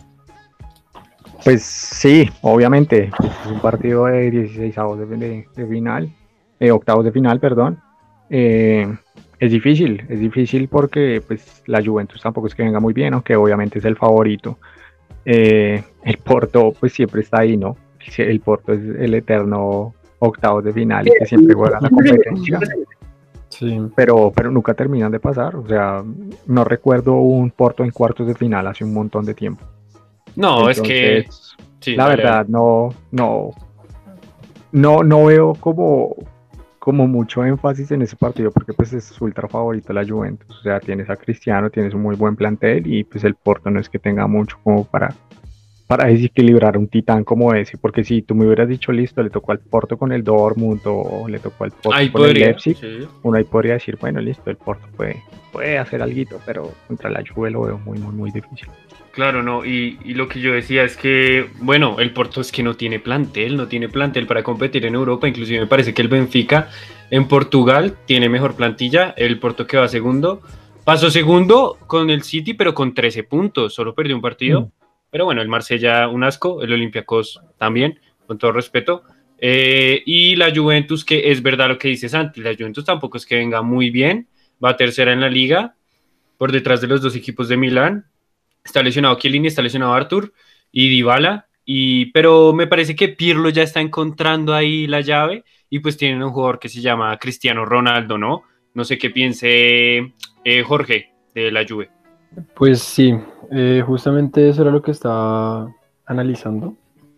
Pues sí, obviamente. Es un partido de dieciseisavos de, de, de final, eh, octavos de final, perdón. Eh, es difícil, es difícil porque pues la Juventus tampoco es que venga muy bien, aunque obviamente es el favorito. Eh, el Porto pues siempre está ahí, ¿no? El, el Porto es el eterno octavos de final y que siempre juega la competencia. Sí. pero, pero nunca terminan de pasar. O sea, no recuerdo un Porto en cuartos de final hace un montón de tiempo. No, es que... Entonces, Sí, la dale, verdad, dale. no, no, no, no veo como, como mucho énfasis en ese partido porque pues es ultra favorito la Juventus. O sea, tienes a Cristiano, tienes un muy buen plantel y pues el Porto no es que tenga mucho como para, para desequilibrar un titán como ese. Porque si tú me hubieras dicho, listo, le tocó al Porto con el Dortmund o le tocó al Porto Ahí con el podría. Leipzig, Sí. uno ahí podría decir, bueno, listo, el Porto puede, puede hacer algo, pero contra la Juve lo veo muy, muy, muy difícil. Claro, no, y, y lo que yo decía es que, bueno, el Porto es que no tiene plantel, no tiene plantel para competir en Europa, inclusive me parece que el Benfica en Portugal tiene mejor plantilla, el Porto que va segundo, pasó segundo con el City, pero con trece puntos, solo perdió un partido, mm. pero bueno, el Marsella un asco, el Olympiacos también, con todo respeto, eh, y la Juventus, que es verdad lo que dice Santi, la Juventus tampoco es que venga muy bien, va tercera en la liga, por detrás de los dos equipos de Milán. Está lesionado Chiellini, está lesionado Arthur y Dybala, y, pero me parece que Pirlo ya está encontrando ahí la llave y pues tienen un jugador que se llama Cristiano Ronaldo, ¿no? No sé qué piense eh, Jorge de la Juve. Pues sí, eh, justamente eso era lo que estaba analizando.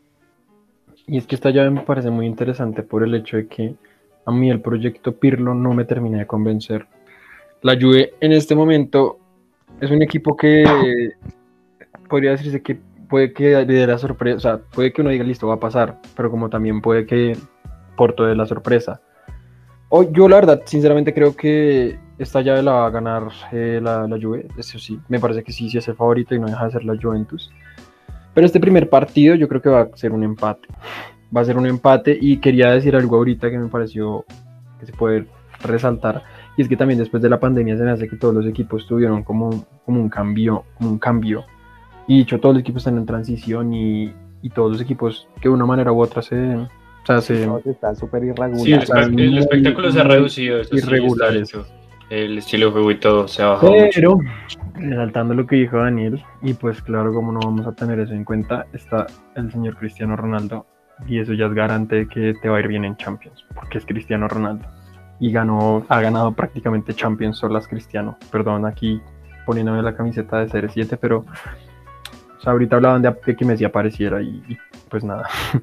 Y es que esta llave me parece muy interesante por el hecho de que a mí el proyecto Pirlo no me termina de convencer. La Juve en este momento es un equipo que podría decirse que puede que dé la sorpresa, o sea, puede que uno diga, listo, va a pasar, pero como también puede que Porto dé la sorpresa. Hoy, yo la verdad, sinceramente creo que esta llave la va a ganar eh, la, la Juve, eso sí, me parece que sí, sí es el favorito y no deja de ser la Juventus. Pero este primer partido yo creo que va a ser un empate, va a ser un empate y quería decir algo ahorita que me pareció que se puede resaltar, y es que también después de la pandemia se me hace que todos los equipos tuvieron como, como un cambio, como un cambio. Y dicho, todos los equipos están en transición y, y todos los equipos que de una manera u otra se... O sea, se todos están súper irregulares. Sí, el, espe el espectáculo se ha reducido. Eso irregulares. Sí, el estilo de juego y todo se ha bajado Pero, mucho. resaltando lo que dijo Daniel, y pues claro, como no vamos a tener eso en cuenta, está el señor Cristiano Ronaldo. Y eso ya es garante de que te va a ir bien en Champions, porque es Cristiano Ronaldo. Y ganó, ha ganado prácticamente Champions solas Cristiano. Perdón, aquí poniéndome la camiseta de C R siete, pero... O sea, ahorita hablaban de, de que Messi apareciera y, y pues nada.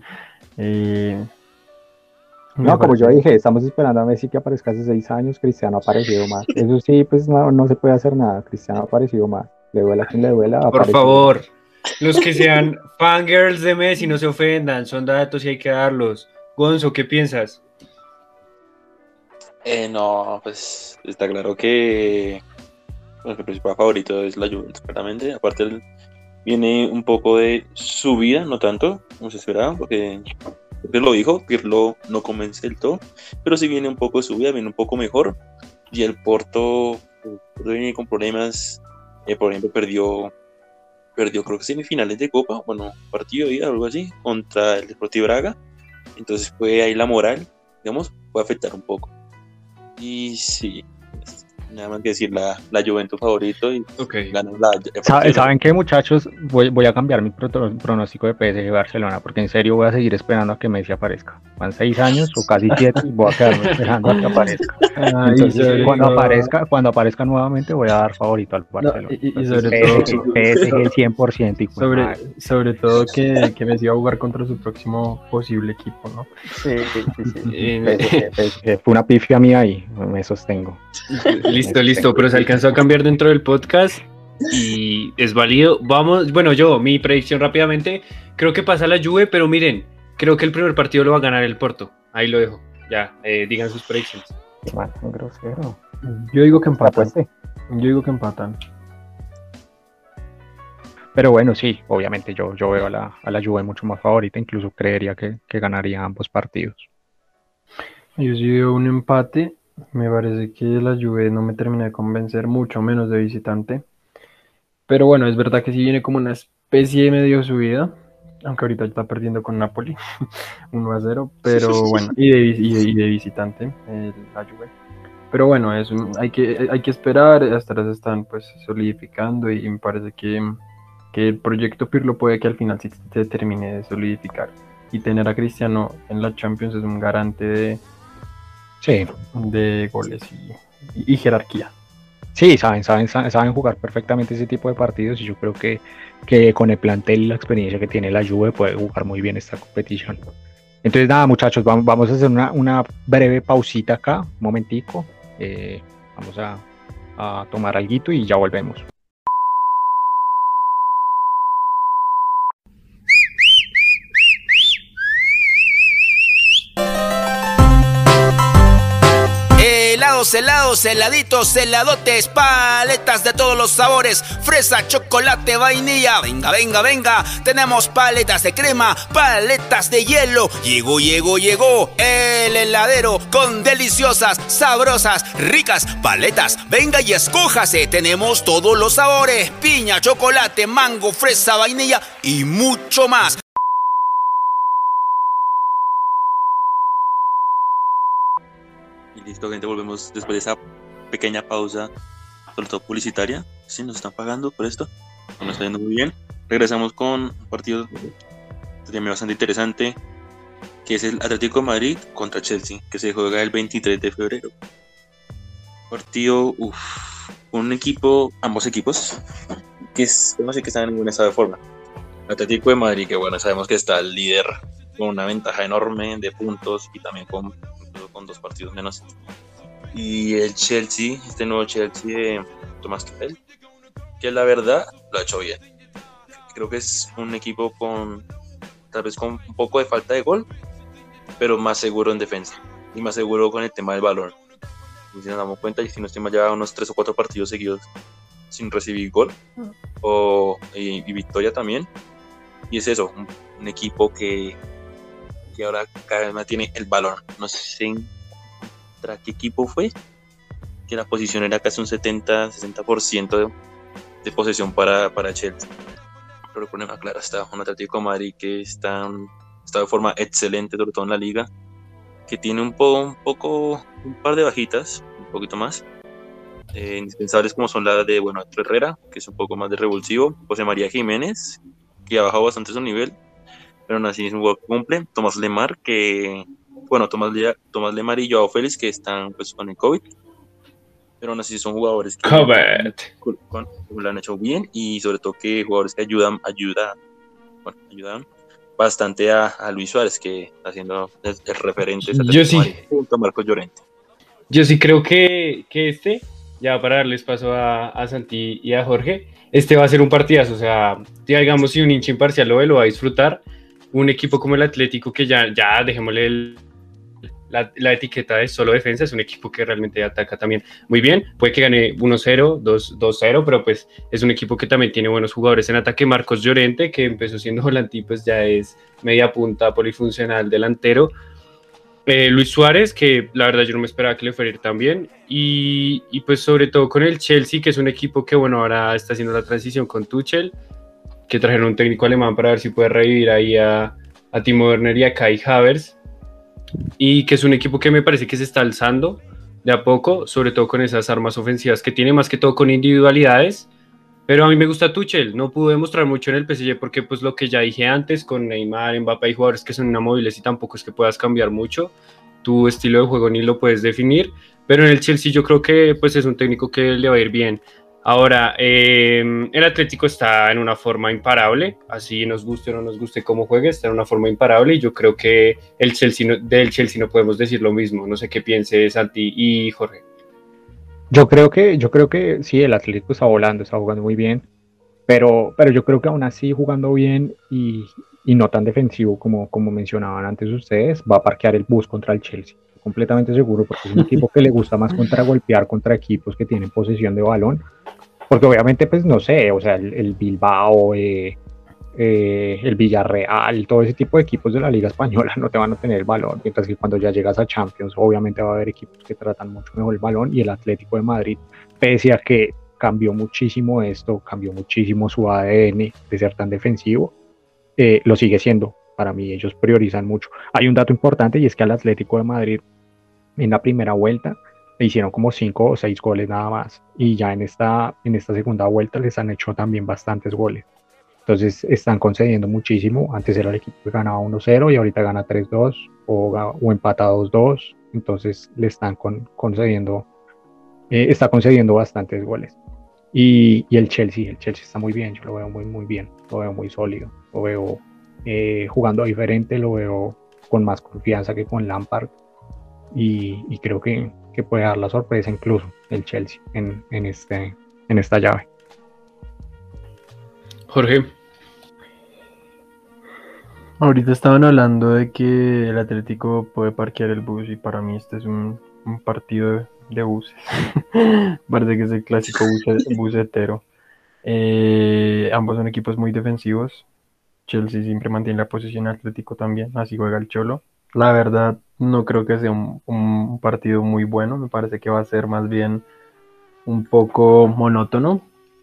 eh, no, como yo dije, estamos esperando a Messi que aparezca hace seis años, Cristiano ha aparecido más. Eso sí, pues no, no se puede hacer nada, Cristiano ha aparecido más. Le duela a quien le duela. Por favor, más. Los que sean fangirls de Messi no se ofendan, son datos y hay que darlos. Gonzo, ¿qué piensas? Eh, no, pues está claro que el principal favorito es la Juventus, claramente. Aparte el viene un poco de subida, no tanto como se esperaba, porque Pirlo lo dijo, Pirlo no convence del todo, pero sí viene un poco de subida, viene un poco mejor, y el Porto, el Porto viene con problemas, eh, por ejemplo, perdió, perdió creo que semifinales de Copa, bueno, partido y algo así, contra el Deportivo Braga, entonces puede ahí la moral, digamos, puede afectar un poco, y sí, nada más que decir la, la Juventus favorito y okay. Ganó la, ¿Saben, ¿Saben qué, muchachos? Voy, voy a cambiar mi pronóstico de P S G Barcelona porque en serio voy a seguir esperando a que Messi aparezca. Van seis años o casi siete y voy a quedarme esperando a que aparezca. Entonces, cuando aparezca, cuando aparezca nuevamente voy a dar favorito al Barcelona. No, y, y sobre Entonces, todo P S G cien por ciento y sobre, sobre todo que, que Messi va a jugar contra su próximo posible equipo, ¿no? Sí, sí, sí. sí. P S G, P S G. Fue una pifia mía ahí, me sostengo. Listo, listo, pero se alcanzó a cambiar dentro del podcast y es válido. Vamos, bueno, yo, mi predicción rápidamente, creo que pasa la Juve, pero miren, creo que el primer partido lo va a ganar el Porto. Ahí lo dejo. Ya, eh, digan sus predicciones. Man, grosero. Yo digo que empatan. Yo digo que empatan. Pero bueno, sí, obviamente yo, yo veo a la, a la Juve mucho más favorita, incluso creería que, que ganaría ambos partidos. Yo sí veo un empate. Me parece que la Juve no me termina de convencer, mucho menos de visitante. Pero bueno, es verdad que sí viene como una especie de medio subida, aunque ahorita está perdiendo con Napoli uno a cero, pero bueno, y de, y de, y de visitante eh, la Juve. Pero bueno, es un, hay, que, hay que esperar, hasta ahora se están pues solidificando y me parece que, que el proyecto Pirlo puede que al final sí se termine de solidificar. Y tener a Cristiano en la Champions es un garante de... Sí. de goles y, y, y jerarquía. Sí, saben, saben, saben jugar perfectamente ese tipo de partidos y yo creo que, que con el plantel y la experiencia que tiene la Juve puede jugar muy bien esta competición. Entonces nada, muchachos, vamos, vamos a hacer una, una breve pausita acá, un momentico, eh, vamos a, a tomar alguito y ya volvemos. Helados, helados, heladitos, heladotes, paletas de todos los sabores, fresa, chocolate, vainilla, venga, venga, venga, tenemos paletas de crema, paletas de hielo, llegó, llegó, llegó, el heladero con deliciosas, sabrosas, ricas paletas, venga y escójase, tenemos todos los sabores, piña, chocolate, mango, fresa, vainilla y mucho más. Listo, gente, volvemos después de esa pequeña pausa, sobre todo publicitaria. Sí, nos están pagando por esto, nos está yendo muy bien. Regresamos con un partido también bastante interesante, que es el Atlético de Madrid contra Chelsea, que se juega el veintitrés de febrero. Partido, uff, un equipo, ambos equipos, que es, no sé que están en ningún estado de forma. Atlético de Madrid, que bueno, sabemos que está el líder con una ventaja enorme de puntos y también con con dos partidos menos, y el Chelsea, este nuevo Chelsea de Thomas Tuchel, que la verdad lo ha hecho bien. Creo que es un equipo con tal vez con un poco de falta de gol, pero más seguro en defensa y más seguro con el tema del balón. Y si nos damos cuenta, y si no estamos ya unos tres o cuatro partidos seguidos sin recibir gol o, y, y victoria también, y es eso, un, un equipo que que ahora cada vez más tiene el balón. No sé contra qué equipo fue, que la posición era casi un setenta sesenta por ciento de, de posesión para, para Chelsea. Pero el problema, claro, está un Atlético de Madrid que está, está de forma excelente, sobre todo en la liga, que tiene un, po, un poco, un par de bajitas, un poquito más, eh, indispensables como son las de, bueno, Herrera, que es un poco más de revulsivo, José María Jiménez, que ha bajado bastante su nivel, pero aún así es un jugador que cumple. Tomás Lemar, que, bueno, Tomás, Le, Tomás Lemar y Joao Félix, que están pues con el COVID, pero aún así son jugadores que COVID. Con, con, lo han hecho bien, y sobre todo que jugadores que ayudan, ayuda, bueno, ayudan bastante a, a Luis Suárez, que está siendo el, el referente de Yo sí. junto a Marcos Llorente. Yo sí creo que, que este, ya para darles paso a, a Santi y a Jorge, este va a ser un partidazo. O sea, digamos, si un hincha imparcial lo ve, lo va a disfrutar. Un equipo como el Atlético, que ya, ya dejémosle el, la, la etiqueta de solo defensa, es un equipo que realmente ataca también muy bien. Puede que gane uno cero, dos cero, pero pues es un equipo que también tiene buenos jugadores en ataque. Marcos Llorente, que empezó siendo volante, pues ya es media punta, polifuncional, delantero. Eh, Luis Suárez, que la verdad yo no me esperaba que le fuera a ir tan bien. Y, y pues sobre todo con el Chelsea, que es un equipo que bueno, ahora está haciendo la transición con Tuchel, que trajeron un técnico alemán para ver si puede revivir ahí a, a Timo Werner y a Kai Havertz, y que es un equipo que me parece que se está alzando de a poco, sobre todo con esas armas ofensivas que tiene, más que todo con individualidades. Pero a mí me gusta Tuchel, no pudo demostrar mucho en el P S G porque pues lo que ya dije antes, con Neymar, Mbappé y jugadores que son inamovibles y tampoco es que puedas cambiar mucho tu estilo de juego ni lo puedes definir, pero en el Chelsea yo creo que pues es un técnico que le va a ir bien. Ahora, eh, el Atlético está en una forma imparable, así nos guste o no nos guste cómo juegue, está en una forma imparable, y yo creo que el Chelsea no, del Chelsea no podemos decir lo mismo. No sé qué piense Santi y Jorge. Yo creo que, yo creo que sí, el Atlético está volando, está jugando muy bien, pero, pero yo creo que aún así jugando bien y, y no tan defensivo como, como mencionaban antes ustedes, va a parquear el bus contra el Chelsea. Estoy completamente seguro, porque es un equipo que le gusta más contragolpear contra equipos que tienen posesión de balón. Porque obviamente, pues no sé, o sea, el, el Bilbao, eh, eh, el Villarreal, todo ese tipo de equipos de la Liga Española no te van a tener el balón, mientras que cuando ya llegas a Champions, obviamente va a haber equipos que tratan mucho mejor el balón, y el Atlético de Madrid, pese a que cambió muchísimo esto, cambió muchísimo su A D N de ser tan defensivo, eh, lo sigue siendo. Para mí ellos priorizan mucho. Hay un dato importante, y es que al Atlético de Madrid en la primera vuelta le hicieron como cinco o seis goles nada más, y ya en esta, en esta segunda vuelta les han hecho también bastantes goles. Entonces están concediendo muchísimo. Antes era el equipo que ganaba uno cero y ahorita gana tres dos o, o empata dos dos, entonces le están con, concediendo eh, está concediendo bastantes goles. Y, y el Chelsea, el Chelsea está muy bien, yo lo veo muy, muy bien, lo veo muy sólido, lo veo eh, jugando diferente, lo veo con más confianza que con Lampard y, y creo que, que puede dar la sorpresa incluso el Chelsea en, en, este, en esta llave. Jorge. Ahorita estaban hablando de que el Atlético puede parquear el bus y para mí este es un, un partido de, de buses. Parece que es el clásico bus, busetero. Eh, ambos son equipos muy defensivos. Chelsea siempre mantiene la posición, Atlético también, así juega el Cholo. La verdad, no creo que sea un, un partido muy bueno, me parece que va a ser más bien un poco monótono.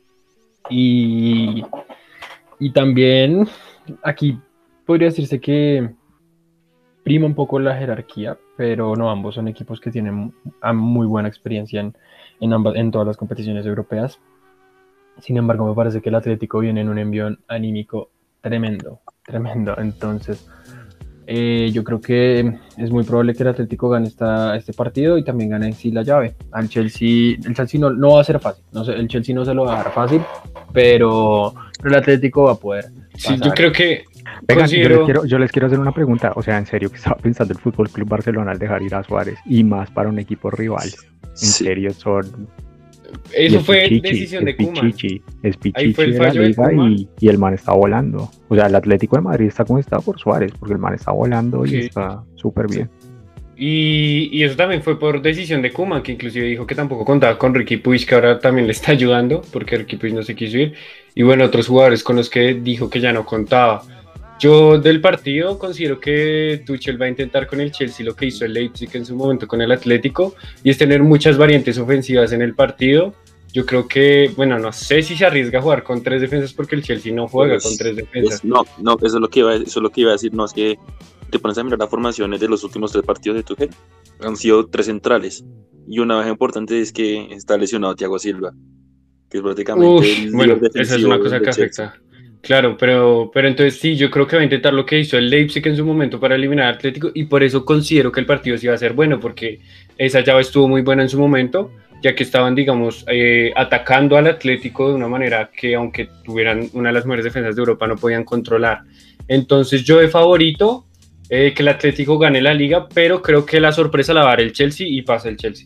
Y, y también aquí podría decirse que prima un poco la jerarquía, pero no, ambos son equipos que tienen muy buena experiencia en, en, ambas, en todas las competiciones europeas. Sin embargo, me parece que el Atlético viene en un envión anímico tremendo, tremendo. Entonces, eh, yo creo que es muy probable que el Atlético gane esta, este partido y también gane en sí la llave. Al Chelsea, el Chelsea no, no va a ser fácil, no sé, el Chelsea no se lo va a dar fácil, pero, pero el Atlético va a poder. Sí, yo creo que Venga, considero... yo, les quiero, yo les quiero hacer una pregunta, o sea, en serio, que estaba pensando el Fútbol Club Barcelona al dejar ir a Suárez y más para un equipo rival, en Sí. serio son... Eso es fue Pichichi, decisión de es Koeman. Pichichi, es Ahí fue Pichichi el de la fallo de liga Koeman. y, y el man está volando. O sea, el Atlético de Madrid está como está por Suárez, porque el man está volando y Sí. está súper bien. Y, y eso también fue por decisión de Koeman, que inclusive dijo que tampoco contaba con Riqui Puig, que ahora también le está ayudando, porque Riqui Puig no se quiso ir. Y bueno, otros jugadores con los que dijo que ya no contaba. Yo del partido considero que Tuchel va a intentar con el Chelsea lo que hizo el Leipzig en su momento con el Atlético, y es tener muchas variantes ofensivas en el partido. Yo creo que, bueno, no sé si se arriesga a jugar con tres defensas porque el Chelsea no juega Pues, con tres defensas. pues, no, no, eso es lo que iba, eso es lo que iba a decir, no, es que te pones a mirar las formaciones de los últimos tres partidos de Tuchel, han sido tres centrales, y una baja importante es que está lesionado Thiago Silva, que es prácticamente Uf, el bueno, líder esa es defensivo una cosa de que Chelsea. afecta. Claro, pero, pero entonces sí, yo creo que va a intentar lo que hizo el Leipzig en su momento para eliminar al Atlético, y por eso considero que el partido sí va a ser bueno, porque esa llave estuvo muy buena en su momento, ya que estaban, digamos, eh, atacando al Atlético de una manera que, aunque tuvieran una de las mejores defensas de Europa, no podían controlar. Entonces yo de favorito eh, que el Atlético gane la liga, pero creo que la sorpresa la va a dar el Chelsea y pasa el Chelsea.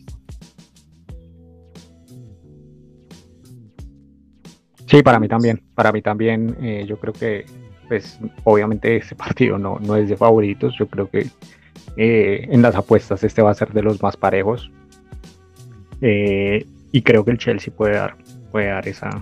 Sí, para mí también, para mí también, eh, yo creo que, pues, obviamente este partido no, no es de favoritos, yo creo que eh, en las apuestas este va a ser de los más parejos, eh, y creo que el Chelsea puede dar, puede dar esa,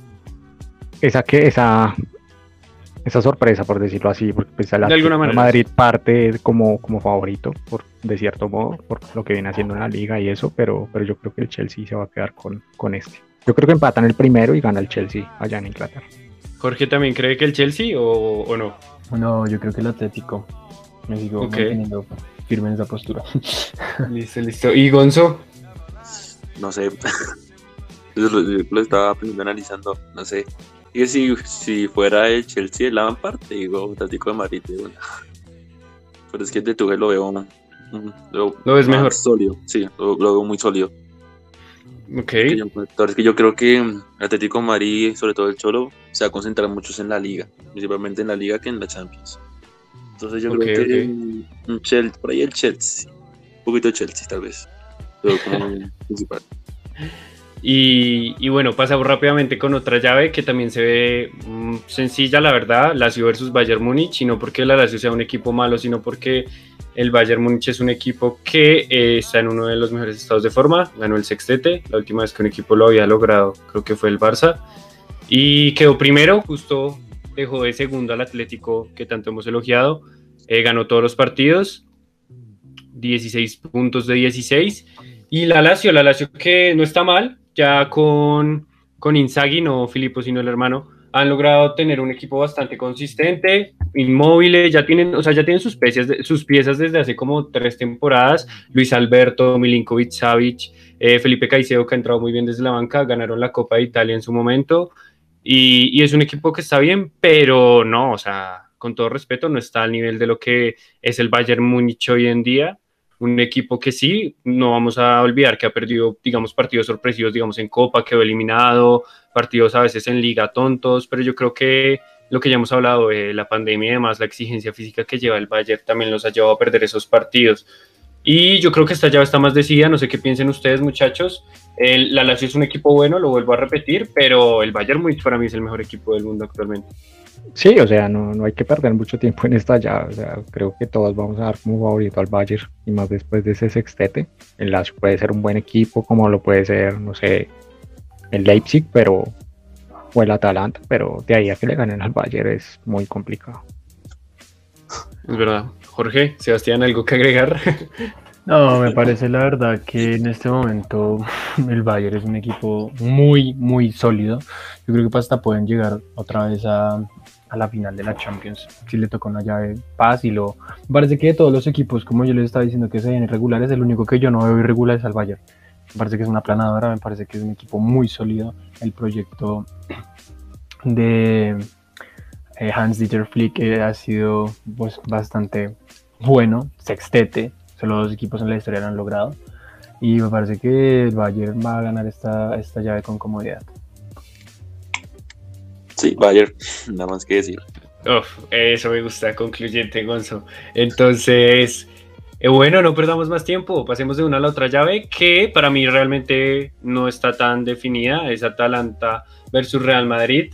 esa, que, esa, esa sorpresa, por decirlo así, porque pues, el De alguna Atlético de manera, Madrid parte como, como favorito, por, de cierto modo, por lo que viene haciendo en la liga y eso, pero, pero yo creo que el Chelsea se va a quedar con, con este. Yo creo que empatan el primero y gana el Chelsea allá en Inglaterra. ¿Jorge también cree que el Chelsea o, o no? No, yo creo que el Atlético. Me sigo Ok. manteniendo firme en esa postura. Listo, listo. ¿Y Gonzo? No sé, eso lo, lo estaba primero analizando, no sé, y si, si fuera el Chelsea de Lampard, te digo Atlético de Madrid, te digo, pero es que de Tuchel lo veo, mm, lo, ¿Lo ves más mejor? sólido, sí, lo, lo veo muy sólido. Ok. Que yo, es que yo creo que el Atlético de Madrid, sobre todo el Cholo, se va a concentrar mucho en la liga, principalmente en la liga que en la Champions. Entonces yo Ok, creo que ok. un Chelsea, por ahí el Chelsea, un poquito de Chelsea tal vez, pero como principal. Y, y bueno, pasamos rápidamente con otra llave que también se ve mmm, sencilla, la verdad, Lazio versus Bayern Múnich, y no porque la Lazio sea un equipo malo, sino porque el Bayern Múnich es un equipo que eh, está en uno de los mejores estados de forma, ganó el sextete, la última vez que un equipo lo había logrado creo que fue el Barça, y quedó primero, justo dejó de segundo al Atlético que tanto hemos elogiado, eh, ganó todos los partidos, dieciséis puntos de dieciséis, y la Lazio, la Lazio que no está mal, ya con, con Inzaghi, no Filippo, sino el hermano, han logrado tener un equipo bastante consistente, inmóvil, ya tienen, o sea, ya tienen sus piezas, sus piezas desde hace como tres temporadas, Luis Alberto, Milinkovic, Savic, eh, Felipe Caicedo, que ha entrado muy bien desde la banca, ganaron la Copa de Italia en su momento, y, y es un equipo que está bien, pero no, o sea, con todo respeto, no está al nivel de lo que es el Bayern Múnich hoy en día. un equipo que sí, no vamos a olvidar que ha perdido, digamos, partidos sorpresivos, digamos, en Copa, quedó eliminado, partidos a veces en Liga tontos, pero yo creo que lo que ya hemos hablado, eh, la pandemia y demás, la exigencia física que lleva el Bayern también los ha llevado a perder esos partidos. Y yo creo que esta llave está más decidida, no sé qué piensen ustedes, muchachos. El, la Lazio es un equipo bueno, lo vuelvo a repetir, pero el Bayern Múnich para mí es el mejor equipo del mundo actualmente. Sí, o sea, no, no hay que perder mucho tiempo en esta llave. O sea, creo que todos vamos a dar como favorito al Bayern, y más después de ese sextete. El Lazio puede ser un buen equipo, como lo puede ser, no sé, el Leipzig, pero o el Atalanta, pero de ahí a que le ganen al Bayern es muy complicado. Es verdad. Jorge, Sebastián, ¿algo que agregar? No, me parece la verdad que en este momento el Bayern es un equipo muy, muy sólido. Yo creo que hasta pueden llegar otra vez a, a la final de la Champions. Si le toca una llave fácil o... Me parece que de todos los equipos, como yo les estaba diciendo que se ven irregulares, el único que yo no veo irregular es al Bayern. Me parece que es una planadora, me parece que es un equipo muy sólido. El proyecto de eh, Hans-Dieter Flick eh, ha sido pues, bastante bueno, sextete. Solo dos equipos en la historia lo han logrado. Y me parece que el Bayern va a ganar esta, esta llave con comodidad. Sí, Bayern, nada más que decir. Uf, eso me gusta, concluyente, Gonzo. Entonces, eh, bueno, no perdamos más tiempo. Pasemos de una a la otra llave, que para mí realmente no está tan definida. Es Atalanta versus Real Madrid.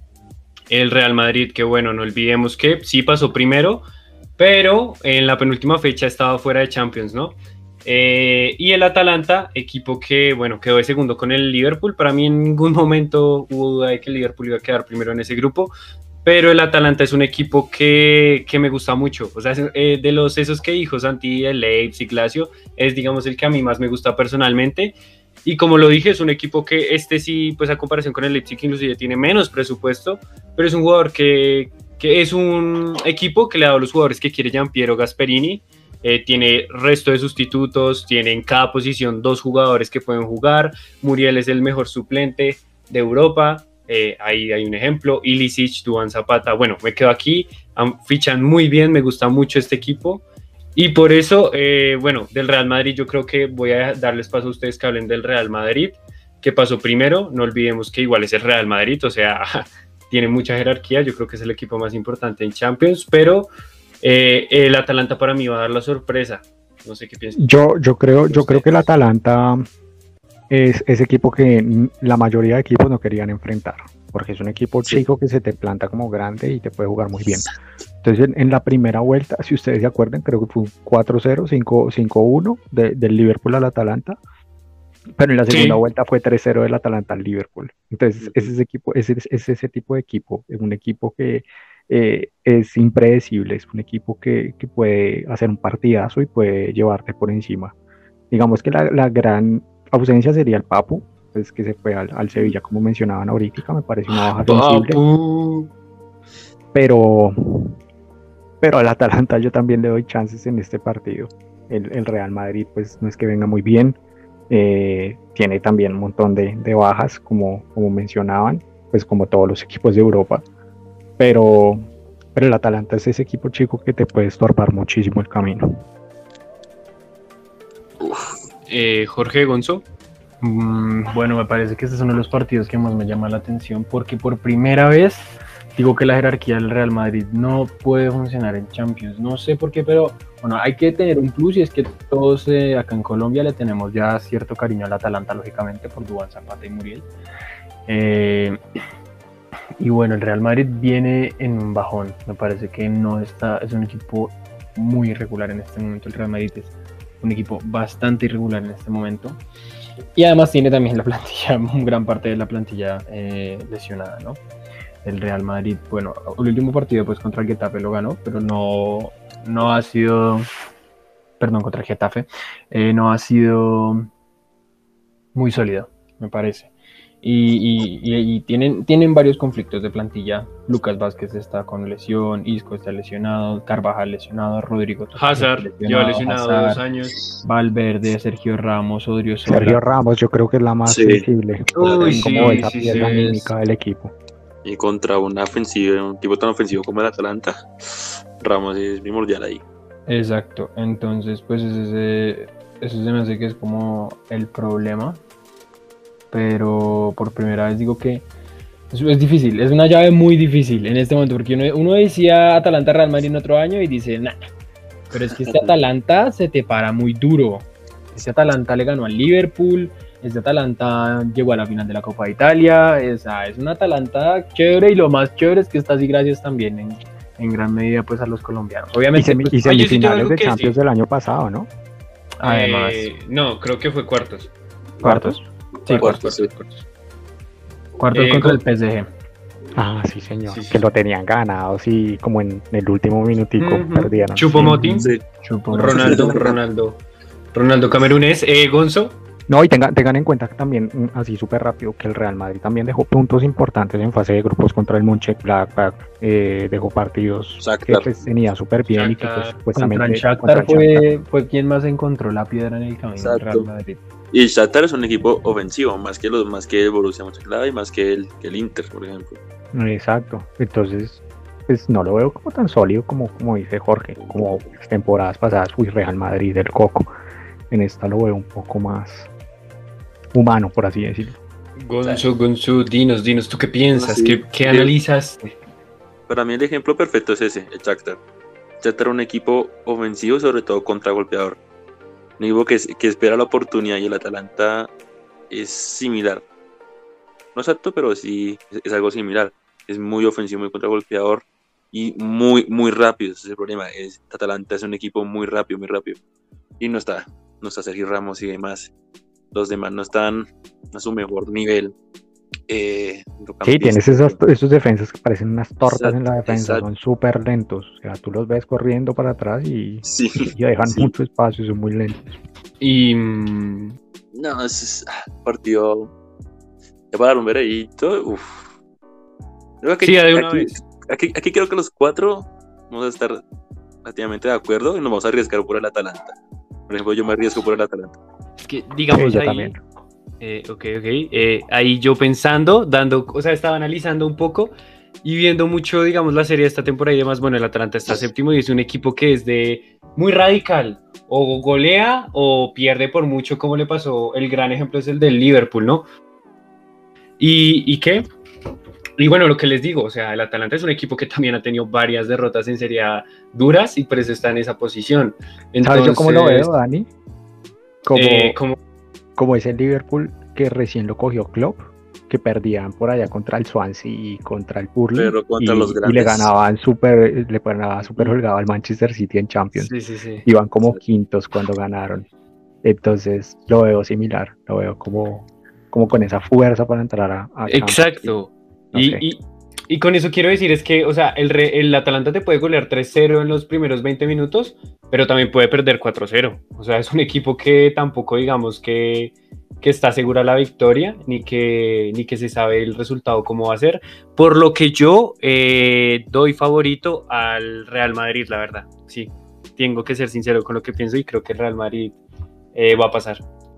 El Real Madrid, que bueno, no olvidemos que sí pasó primero, pero en la penúltima fecha estaba fuera de Champions, ¿no? Eh, y el Atalanta, equipo que, bueno, quedó de segundo con el Liverpool. Para mí en ningún momento hubo duda de que el Liverpool iba a quedar primero en ese grupo, pero el Atalanta es un equipo que, que me gusta mucho. O sea, eh, de los esos que dijo Santi, el Leipzig, Lazio, es, digamos, el que a mí más me gusta personalmente. Y como lo dije, es un equipo que este sí, pues a comparación con el Leipzig, inclusive tiene menos presupuesto, pero es un jugador que... que es un equipo que le ha dado los jugadores que quiere Gianpiero Gasperini. Eh, tiene resto de sustitutos, tiene en cada posición dos jugadores que pueden jugar. Muriel es el mejor suplente de Europa, eh, ahí hay un ejemplo. Ilicic, Duván Zapata, bueno, me quedo aquí, um, fichan muy bien, me gusta mucho este equipo. Y por eso, eh, bueno, del Real Madrid yo creo que voy a darles paso a ustedes que hablen del Real Madrid, que pasó primero. No olvidemos que igual es el Real Madrid, o sea... tiene mucha jerarquía, yo creo que es el equipo más importante en Champions, pero eh, el Atalanta para mí va a dar la sorpresa. No sé qué piensas. Yo, yo creo, yo creo que el Atalanta es ese equipo que la mayoría de equipos no querían enfrentar, porque es un equipo Sí. chico que se te planta como grande y te puede jugar muy bien. Entonces en, en la primera vuelta, si ustedes se acuerdan, creo que fue un cuatro cero, cinco uno de, del Liverpool al Atalanta. Pero en la segunda Sí. vuelta fue tres cero del Atalanta al Liverpool. Entonces, es ese, equipo, es, es ese tipo de equipo. Es un equipo que eh, es impredecible. Es un equipo que, que puede hacer un partidazo y puede llevarte por encima. Digamos que la, la gran ausencia sería el Papu, pues, que se fue al, al Sevilla, como mencionaban ahorita. Me parece una baja sensible. Papu. Pero, pero al Atalanta yo también le doy chances en este partido. El, el Real Madrid, pues, no es que venga muy bien. Eh, tiene también un montón de, de bajas, como, como mencionaban, pues como todos los equipos de Europa, pero, pero el Atalanta es ese equipo chico que te puede estorbar muchísimo el camino. Eh, Jorge, Gonzo. Mm, bueno, me parece que este es uno de los partidos que más me llama la atención, porque por primera vez digo que la jerarquía del Real Madrid no puede funcionar en Champions. No sé por qué, pero bueno, hay que tener un plus, y es que todos eh, acá en Colombia le tenemos ya cierto cariño al Atalanta, lógicamente, por Duván Zapata y Muriel. Eh, y bueno, el Real Madrid viene en un bajón. Me parece que no está, es un equipo muy irregular en este momento. El Real Madrid es un equipo bastante irregular en este momento. Y además tiene también la plantilla, gran parte de la plantilla eh, lesionada, ¿no? El Real Madrid, bueno, el último partido pues contra el Getafe lo ganó, pero no, no ha sido, perdón, contra el Getafe, eh, no ha sido muy sólido, me parece. Y, y, y, y tienen, tienen varios conflictos de plantilla. Lucas Vázquez está con lesión, Isco está lesionado, Carvajal lesionado, Rodrigo Hazard, lleva lesionado Hazard, dos años. Valverde, Sergio Ramos, Odriozola. Sergio Ramos, yo creo que es la más Sí. sensible. Uy, como sí, esa sí, pieza sí, anímica del equipo. Y contra una ofensiva, un tipo tan ofensivo como el Atalanta, Ramos es primordial ahí. Exacto, entonces pues ese, eso se me hace que es como el problema, pero por primera vez digo que es, es difícil, es una llave muy difícil en este momento, porque uno, uno decía Atalanta-Real Madrid en otro año y dice, nah, pero es que este Atalanta se te para muy duro, este Atalanta le ganó al Liverpool, este Atalanta llegó a la final de la Copa de Italia, o sea, es un Atalanta chévere y lo más chévere es que está así gracias también en, en gran medida pues a los colombianos. Y, Obviamente semi- pues, y Ah, yo sí tengo semifinales algo de que Champions decir. del año pasado, ¿no? además Eh, no, creo que fue cuartos. cuartos. Sí, Cuartos, cuartos. sí. cuartos. Cuartos Eh, contra el con- P S G. Ah, sí, señor. Sí, sí, que sí. lo tenían ganado, sí, como en el último minutico Ujú. perdieron. Choupo-Moting, Sí. Chupo. Ronaldo, Ronaldo. Ronaldo camerunés, eh, Gonzo. No, y tengan, tengan en cuenta que también, mm, así súper rápido, que el Real Madrid también dejó puntos importantes en fase de grupos contra el Mönchengladbach, eh, dejó partidos que Shakhtar. pues, tenía súper bien y que pues, Shakhtar. supuestamente Contra el contra Shakhtar el fue, fue quien más encontró la piedra en el camino del Exacto. Real Madrid. Y Shakhtar es un equipo ofensivo, más que los, más que el Borussia Mönchengladbach y más que el, que el Inter, por ejemplo. Exacto, entonces pues no lo veo como tan sólido como, como dice Jorge, como las temporadas pasadas, uy, Real Madrid del Coco. En esta lo veo un poco más humano, por así decirlo. Gonzo, Gonzo, dinos, dinos, ¿tú qué piensas? Sí. ¿Qué, qué Sí. analizas? Para mí el ejemplo perfecto es ese, el Shakhtar. Shakhtar es un equipo ofensivo, sobre todo contragolpeador. Un equipo que, es- que espera la oportunidad y el Atalanta es similar. No exacto, pero sí es, es algo similar. Es muy ofensivo, muy contragolpeador y muy, muy rápido. Ese es el problema. Es, Atalanta es un equipo muy rápido, muy rápido. Y no está, no está Sergio Ramos y demás. Los demás no están a su mejor nivel. Eh, Sí, tienes esas, esos defensas que parecen unas tortas en la Exacto, defensa, exacto. son súper lentos. O sea, tú los ves corriendo para atrás y, Sí, y dejan sí. mucho espacio, son muy lentos. Y mm, No, ese es ah, partido. Ya para dar un veredicto, uff. Sí, de una aquí, vez. Aquí, aquí creo que los cuatro vamos a estar relativamente de acuerdo y nos vamos a arriesgar por el Atalanta. Por ejemplo, yo me arriesgo por el Atalanta. es que, digamos, Sí, yo ahí, también. eh, ok, ok, eh, ahí yo pensando, dando, o sea, estaba analizando un poco y viendo mucho, digamos, la serie de esta temporada y demás. Bueno, el Atalanta está séptimo y es un equipo que es de muy radical, o golea o pierde por mucho, como le pasó. El gran ejemplo es el del Liverpool, ¿no? ¿Y, y qué? Y bueno, lo que les digo, o sea, el Atalanta es un equipo que también ha tenido varias derrotas en Serie A duras y por eso está en esa posición. Entonces, ¿Sabes yo cómo lo veo, Dani? Como, eh, como como ese Liverpool que recién lo cogió Klopp, que perdían por allá contra el Swansea y contra el Burnley, Pero contra y, los y le grandes. ganaban súper, le ganaba súper holgado al Manchester City en Champions. sí, sí, sí. Iban como Exacto. quintos cuando ganaron. Entonces lo veo similar, lo veo como, como con esa fuerza para entrar a, a Champions. Exacto. No Y, sé. y, y con eso quiero decir es que, o sea, el, re- el Atalanta te puede golear tres cero en los primeros veinte minutos, pero también puede perder cuatro cero. O sea, es un equipo que tampoco digamos que, que está segura la victoria, ni que, ni que se sabe el resultado cómo va a ser. Por lo que yo eh, doy favorito al Real Madrid, la verdad. Sí, tengo que ser sincero con lo que pienso y creo que el Real Madrid eh, va a pasar.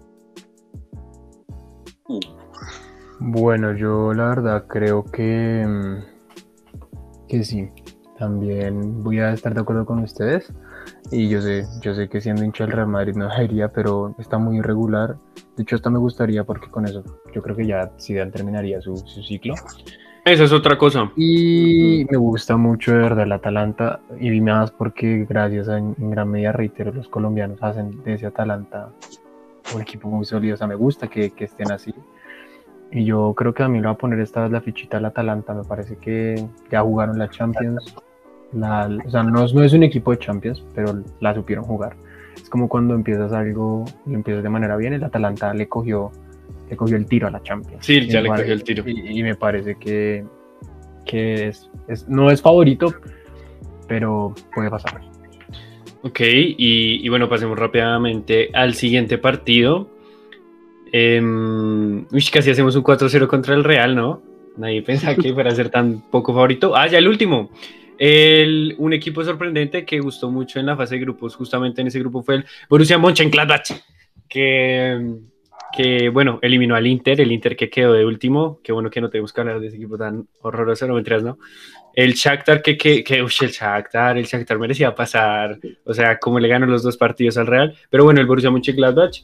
Uh, Bueno, yo la verdad creo que, mm, que sí. También voy a estar de acuerdo con ustedes. Y yo sé, yo sé que siendo hincha del Real Madrid no debería, pero está muy irregular. De hecho, hasta me gustaría porque con eso yo creo que ya Zidane terminaría su, su ciclo. Esa es otra cosa. Y me gusta mucho de verdad el Atalanta y más porque gracias a, en gran medida, reitero, los colombianos hacen de ese Atalanta un equipo muy sólido. O sea, me gusta que, que estén así. Y yo creo que a mí le va a poner esta vez la fichita al Atalanta. Me parece que ya jugaron la Champions. La, o sea, no, no es un equipo de Champions, pero la supieron jugar. Es como cuando empiezas algo y empiezas de manera bien. El Atalanta le cogió, le cogió el tiro a la Champions. Sí, Y ya me le pare- cogió el tiro. Y, y me parece que, que es, es- no es favorito, pero puede pasar. Ok, y, y bueno, pasemos rápidamente al siguiente partido. Eh, uy, casi hacemos un cuatro cero contra el Real, ¿no? Nadie pensaba que fuera a ser tan poco favorito. Ah, ya el último. El, un equipo sorprendente que gustó mucho en la fase de grupos, justamente en ese grupo fue el Borussia Mönchengladbach, que, que bueno, eliminó al Inter, el Inter que quedó de último. Qué bueno que no tenemos que hablar de ese equipo tan horroroso, no mentiras, ¿no? El Shakhtar, que, que, que uy, el Shakhtar, el Shakhtar merecía pasar, o sea, como le ganó los dos partidos al Real, pero bueno, el Borussia Mönchengladbach,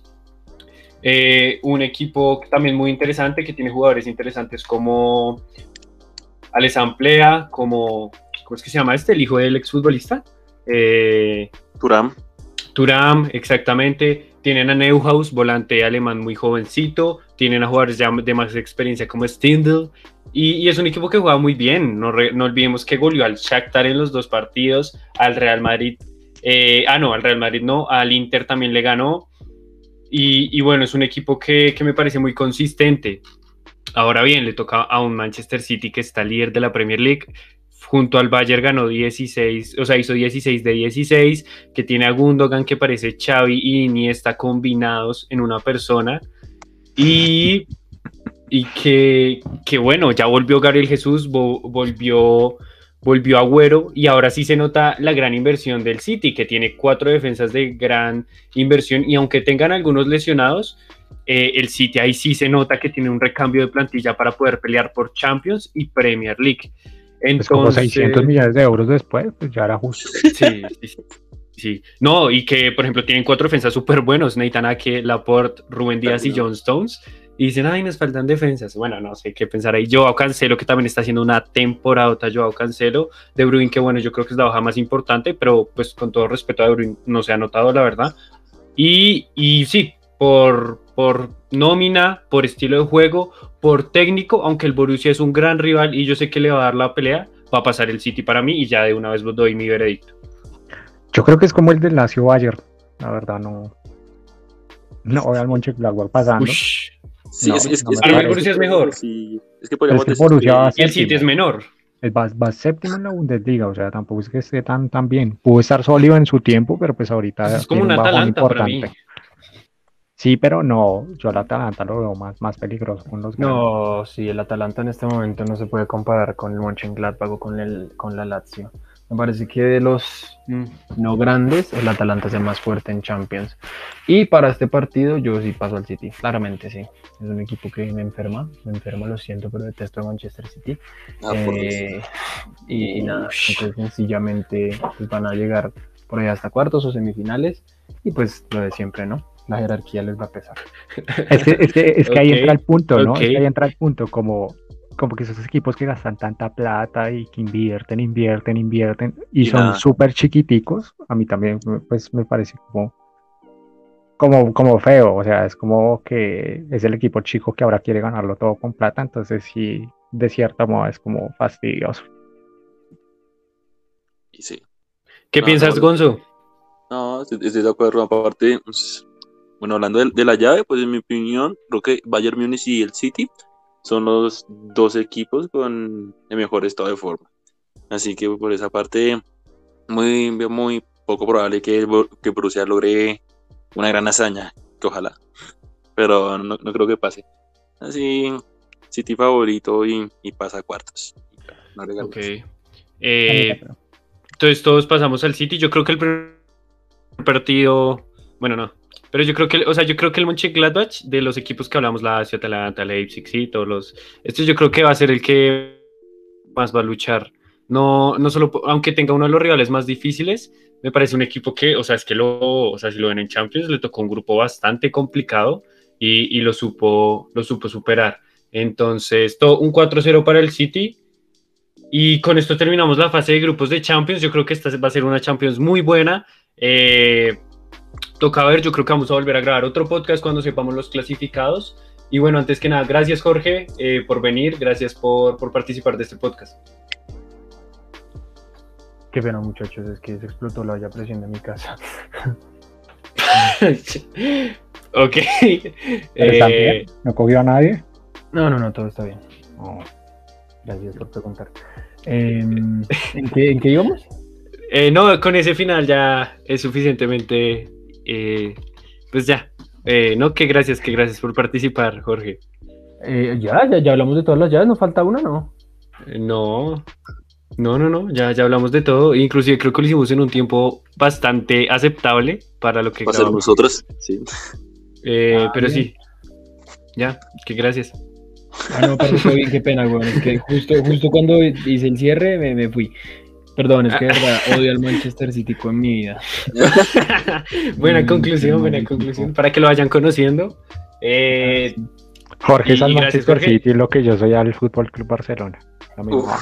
eh, un equipo también muy interesante, que tiene jugadores interesantes como Alessandro Plea, como, ¿cómo es que se llama este? El hijo del exfutbolista. Eh, Thuram. Thuram, exactamente. Tienen a Neuhaus, volante alemán muy jovencito. Tienen a jugadores ya de más experiencia como Stindl. Y, y es un equipo que juega muy bien. No, re, no olvidemos que goleó al Shakhtar en los dos partidos, al Real Madrid. Eh, ah, no, al Real Madrid no, al Inter también le ganó. Y, y bueno, es un equipo que, que me parece muy consistente. Ahora bien, le toca a un Manchester City que está líder de la Premier League. Junto al Bayern ganó dieciséis, o sea, hizo dieciséis de dieciséis, que tiene a Gundogan que parece Xavi y Iniesta combinados en una persona. Y, y que, que bueno, ya volvió Gabriel Jesús, vo, volvió, volvió Agüero, y ahora sí se nota la gran inversión del City, que tiene cuatro defensas de gran inversión, y aunque tengan algunos lesionados, eh, el City ahí sí se nota que tiene un recambio de plantilla para poder pelear por Champions y Premier League. Entonces, pues como seiscientos millones de euros después, pues ya era justo. Sí, sí, sí, sí. No, y que, por ejemplo, tienen cuatro defensas súper buenos, Nathan Ake, Laporte, Rubén Díaz y John Stones, y dicen, ay, nos faltan defensas. Bueno, no sé qué pensar ahí. Joao Cancelo, que también está haciendo una temporada, Joao Cancelo. De Bruyne, que bueno, yo creo que es la baja más importante, pero pues con todo respeto a De Bruyne, no se ha notado, la verdad. Y, y sí, por, por nómina, por estilo de juego, por técnico, aunque el Borussia es un gran rival y yo sé que le va a dar la pelea, va a pasar el City para mí y ya de una vez doy mi veredicto. Yo creo que es como el del Lazio Bayern, la verdad no no voy al Mönchengladbach pasando. Ush. Sí, no, es, es, no es, me el que, Borussia es mejor. Sí, es que podríamos es que decir Borussia va a Y el séptimo. City es menor. Va, va séptimo en la Bundesliga, o sea, tampoco es que esté tan, tan bien. Pudo estar sólido en su tiempo, pero pues ahorita Pues es como tiene un un bajón Atalanta para mí. importante. Sí, pero no, yo al Atalanta lo veo más, más peligroso con los grandes. No, sí, el Atalanta en este momento no se puede comparar con el Mönchengladbach o con, el, con la Lazio. Me parece que de los mm, no grandes, el Atalanta es el más fuerte en Champions. Y para este partido yo sí paso al City, claramente sí. Es un equipo que me enferma, me enferma, lo siento, pero detesto a Manchester City. Ah, eh, y, y nada, entonces sencillamente pues, van a llegar por ahí hasta cuartos o semifinales. Y pues lo de siempre, ¿no? La jerarquía les va a pesar. Es que, es que, es que Okay, ahí entra el punto, ¿no? okay. Es que ahí entra el punto, como, como que esos equipos que gastan tanta plata y que invierten, invierten, invierten y, Y son nada. súper chiquiticos, a mí también pues me parece como, como, como feo, o sea, es como que es el equipo chico que ahora quiere ganarlo todo con plata, entonces sí, de cierta modo es como fastidioso. y sí. ¿Qué No, piensas, no, Gonzo? No, estoy, estoy de acuerdo. Aparte, pues, bueno, hablando de, de la llave, pues en mi opinión, creo que Bayern Múnich y el City son los dos equipos con el mejor estado de forma. Así que por esa parte, muy, muy poco probable que, el Bo- que Borussia logre una gran hazaña, que ojalá, pero no, no creo que pase. Así, City favorito y, y pasa a cuartos. No regalos. Ok. Eh, entonces todos pasamos al City. Yo creo que el primer partido, bueno, no, pero yo creo que, o sea, yo creo que el Mönchengladbach, de los equipos que hablamos, la Lazio, Atalanta, Leipzig, sí, todos los, este yo creo que va a ser el que más va a luchar. No, no solo, po- aunque tenga uno de los rivales más difíciles, me parece un equipo que, o sea, es que lo, o sea, si lo ven en Champions, le tocó un grupo bastante complicado y, y lo supo, lo supo superar. Entonces, todo, un cuatro cero para el City. Y con esto terminamos la fase de grupos de Champions. Yo creo que esta va a ser una Champions muy buena. Eh, toca ver, yo creo que vamos a volver a grabar otro podcast cuando sepamos los clasificados. Y bueno, antes que nada, gracias Jorge eh, por venir, gracias por, por participar de este podcast. Qué pena, muchachos, es que se explotó la olla a presión de mi casa. Ok. ¿Pero está Eh, bien? ¿No cogió a nadie? No, no, no, todo está bien. No. Gracias por preguntar. Eh, ¿en, qué, ¿En qué íbamos? eh, no, con ese final ya es suficientemente. Eh, pues ya. Eh, no, que gracias, que gracias por participar, Jorge. Eh, ya, ya, ya hablamos de todas las llaves, nos falta una, ¿no? Eh, No, no, no, no, ya, ya hablamos de todo. Inclusive creo que lo hicimos en un tiempo bastante aceptable para lo que Va a ser grabamos. nosotros, sí. Eh, Ah, pero bien. sí, ya, que gracias. Ah, no, pero todo bien, qué pena, weón. Es que justo, justo cuando hice el cierre me, me fui. Perdón, es que de verdad odio al Manchester City con mi vida. Buena Mm, conclusión, qué buena mal conclusión. equipo. Para que lo vayan conociendo. Eh, Jorge Y es al gracias, Manchester Jorge. City, lo que yo soy al Fútbol Club Barcelona. La misma.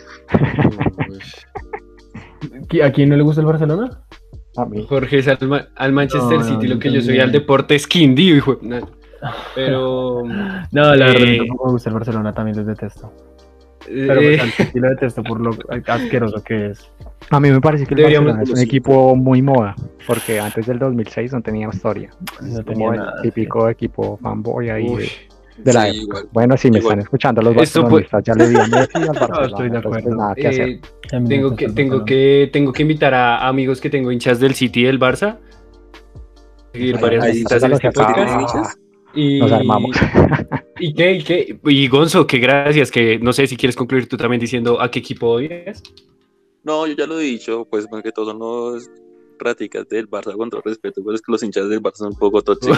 ¿Qui- ¿A quién no le gusta el Barcelona? A mí. Jorge es al, Ma- al Manchester No, no, City, lo yo que yo soy también. al Deportes Quindío, hijo. de- no. Pero. No, la verdad, a mí eh, tampoco me gusta el Barcelona, también los detesto. Pero pues eh, al City lo detesto por lo asqueroso que es. A mí me parece que el Deberíamos- Barcelona es un equipo muy moda, porque antes del dos mil seis no tenía historia. No Es tenía como el nada. típico equipo fanboy ahí uy, de, de la Sí, época. igual. Bueno, si me Igual. están escuchando los Esto puede- barcelonistas, ya le di a Messi y al Barcelona. estoy de entonces, pues, acuerdo. nada que hacer. eh, También tengo detesto que, el tengo Barcelona. que, tengo que invitar a amigos que tengo hinchas del City y del Barça. Seguir Ahí- varias ahí visitas en sácalo este hacia acá. podcast. Y, Nos armamos. ¿Y qué? ¿Y qué? Y Gonzo, que gracias, que no sé si quieres concluir tú también diciendo a qué equipo odias. No, yo ya lo he dicho, pues más que todos son los prácticas del Barça, con todo respeto, pero es que los hinchas del Barça son un poco tóxicos.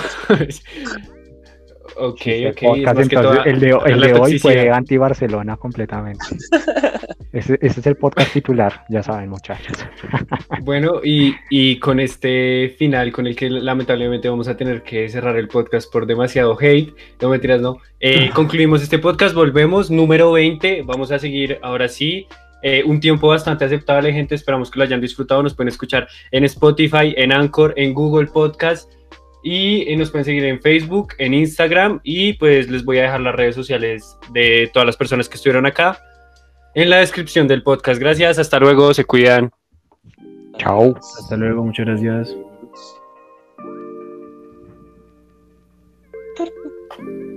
Ok, Este ok. es podcast, más que entonces, toda el de, el la de hoy fue toxicidad. anti-Barcelona completamente. Ese, ese es el podcast titular, ya saben, muchachos. Bueno, y, y con este final, con el que lamentablemente vamos a tener que cerrar el podcast por demasiado hate, no mentiras, no. Eh, concluimos este podcast, volvemos, número veinte, vamos a seguir ahora sí. Eh, un tiempo bastante aceptable, gente. Esperamos que lo hayan disfrutado. Nos pueden escuchar en Spotify, en Anchor, en Google Podcast y eh, nos pueden seguir en Facebook, en Instagram y pues les voy a dejar las redes sociales de todas las personas que estuvieron acá en la descripción del podcast. Gracias, hasta luego, se cuidan. Chao. Hasta luego, muchas gracias. Adiós.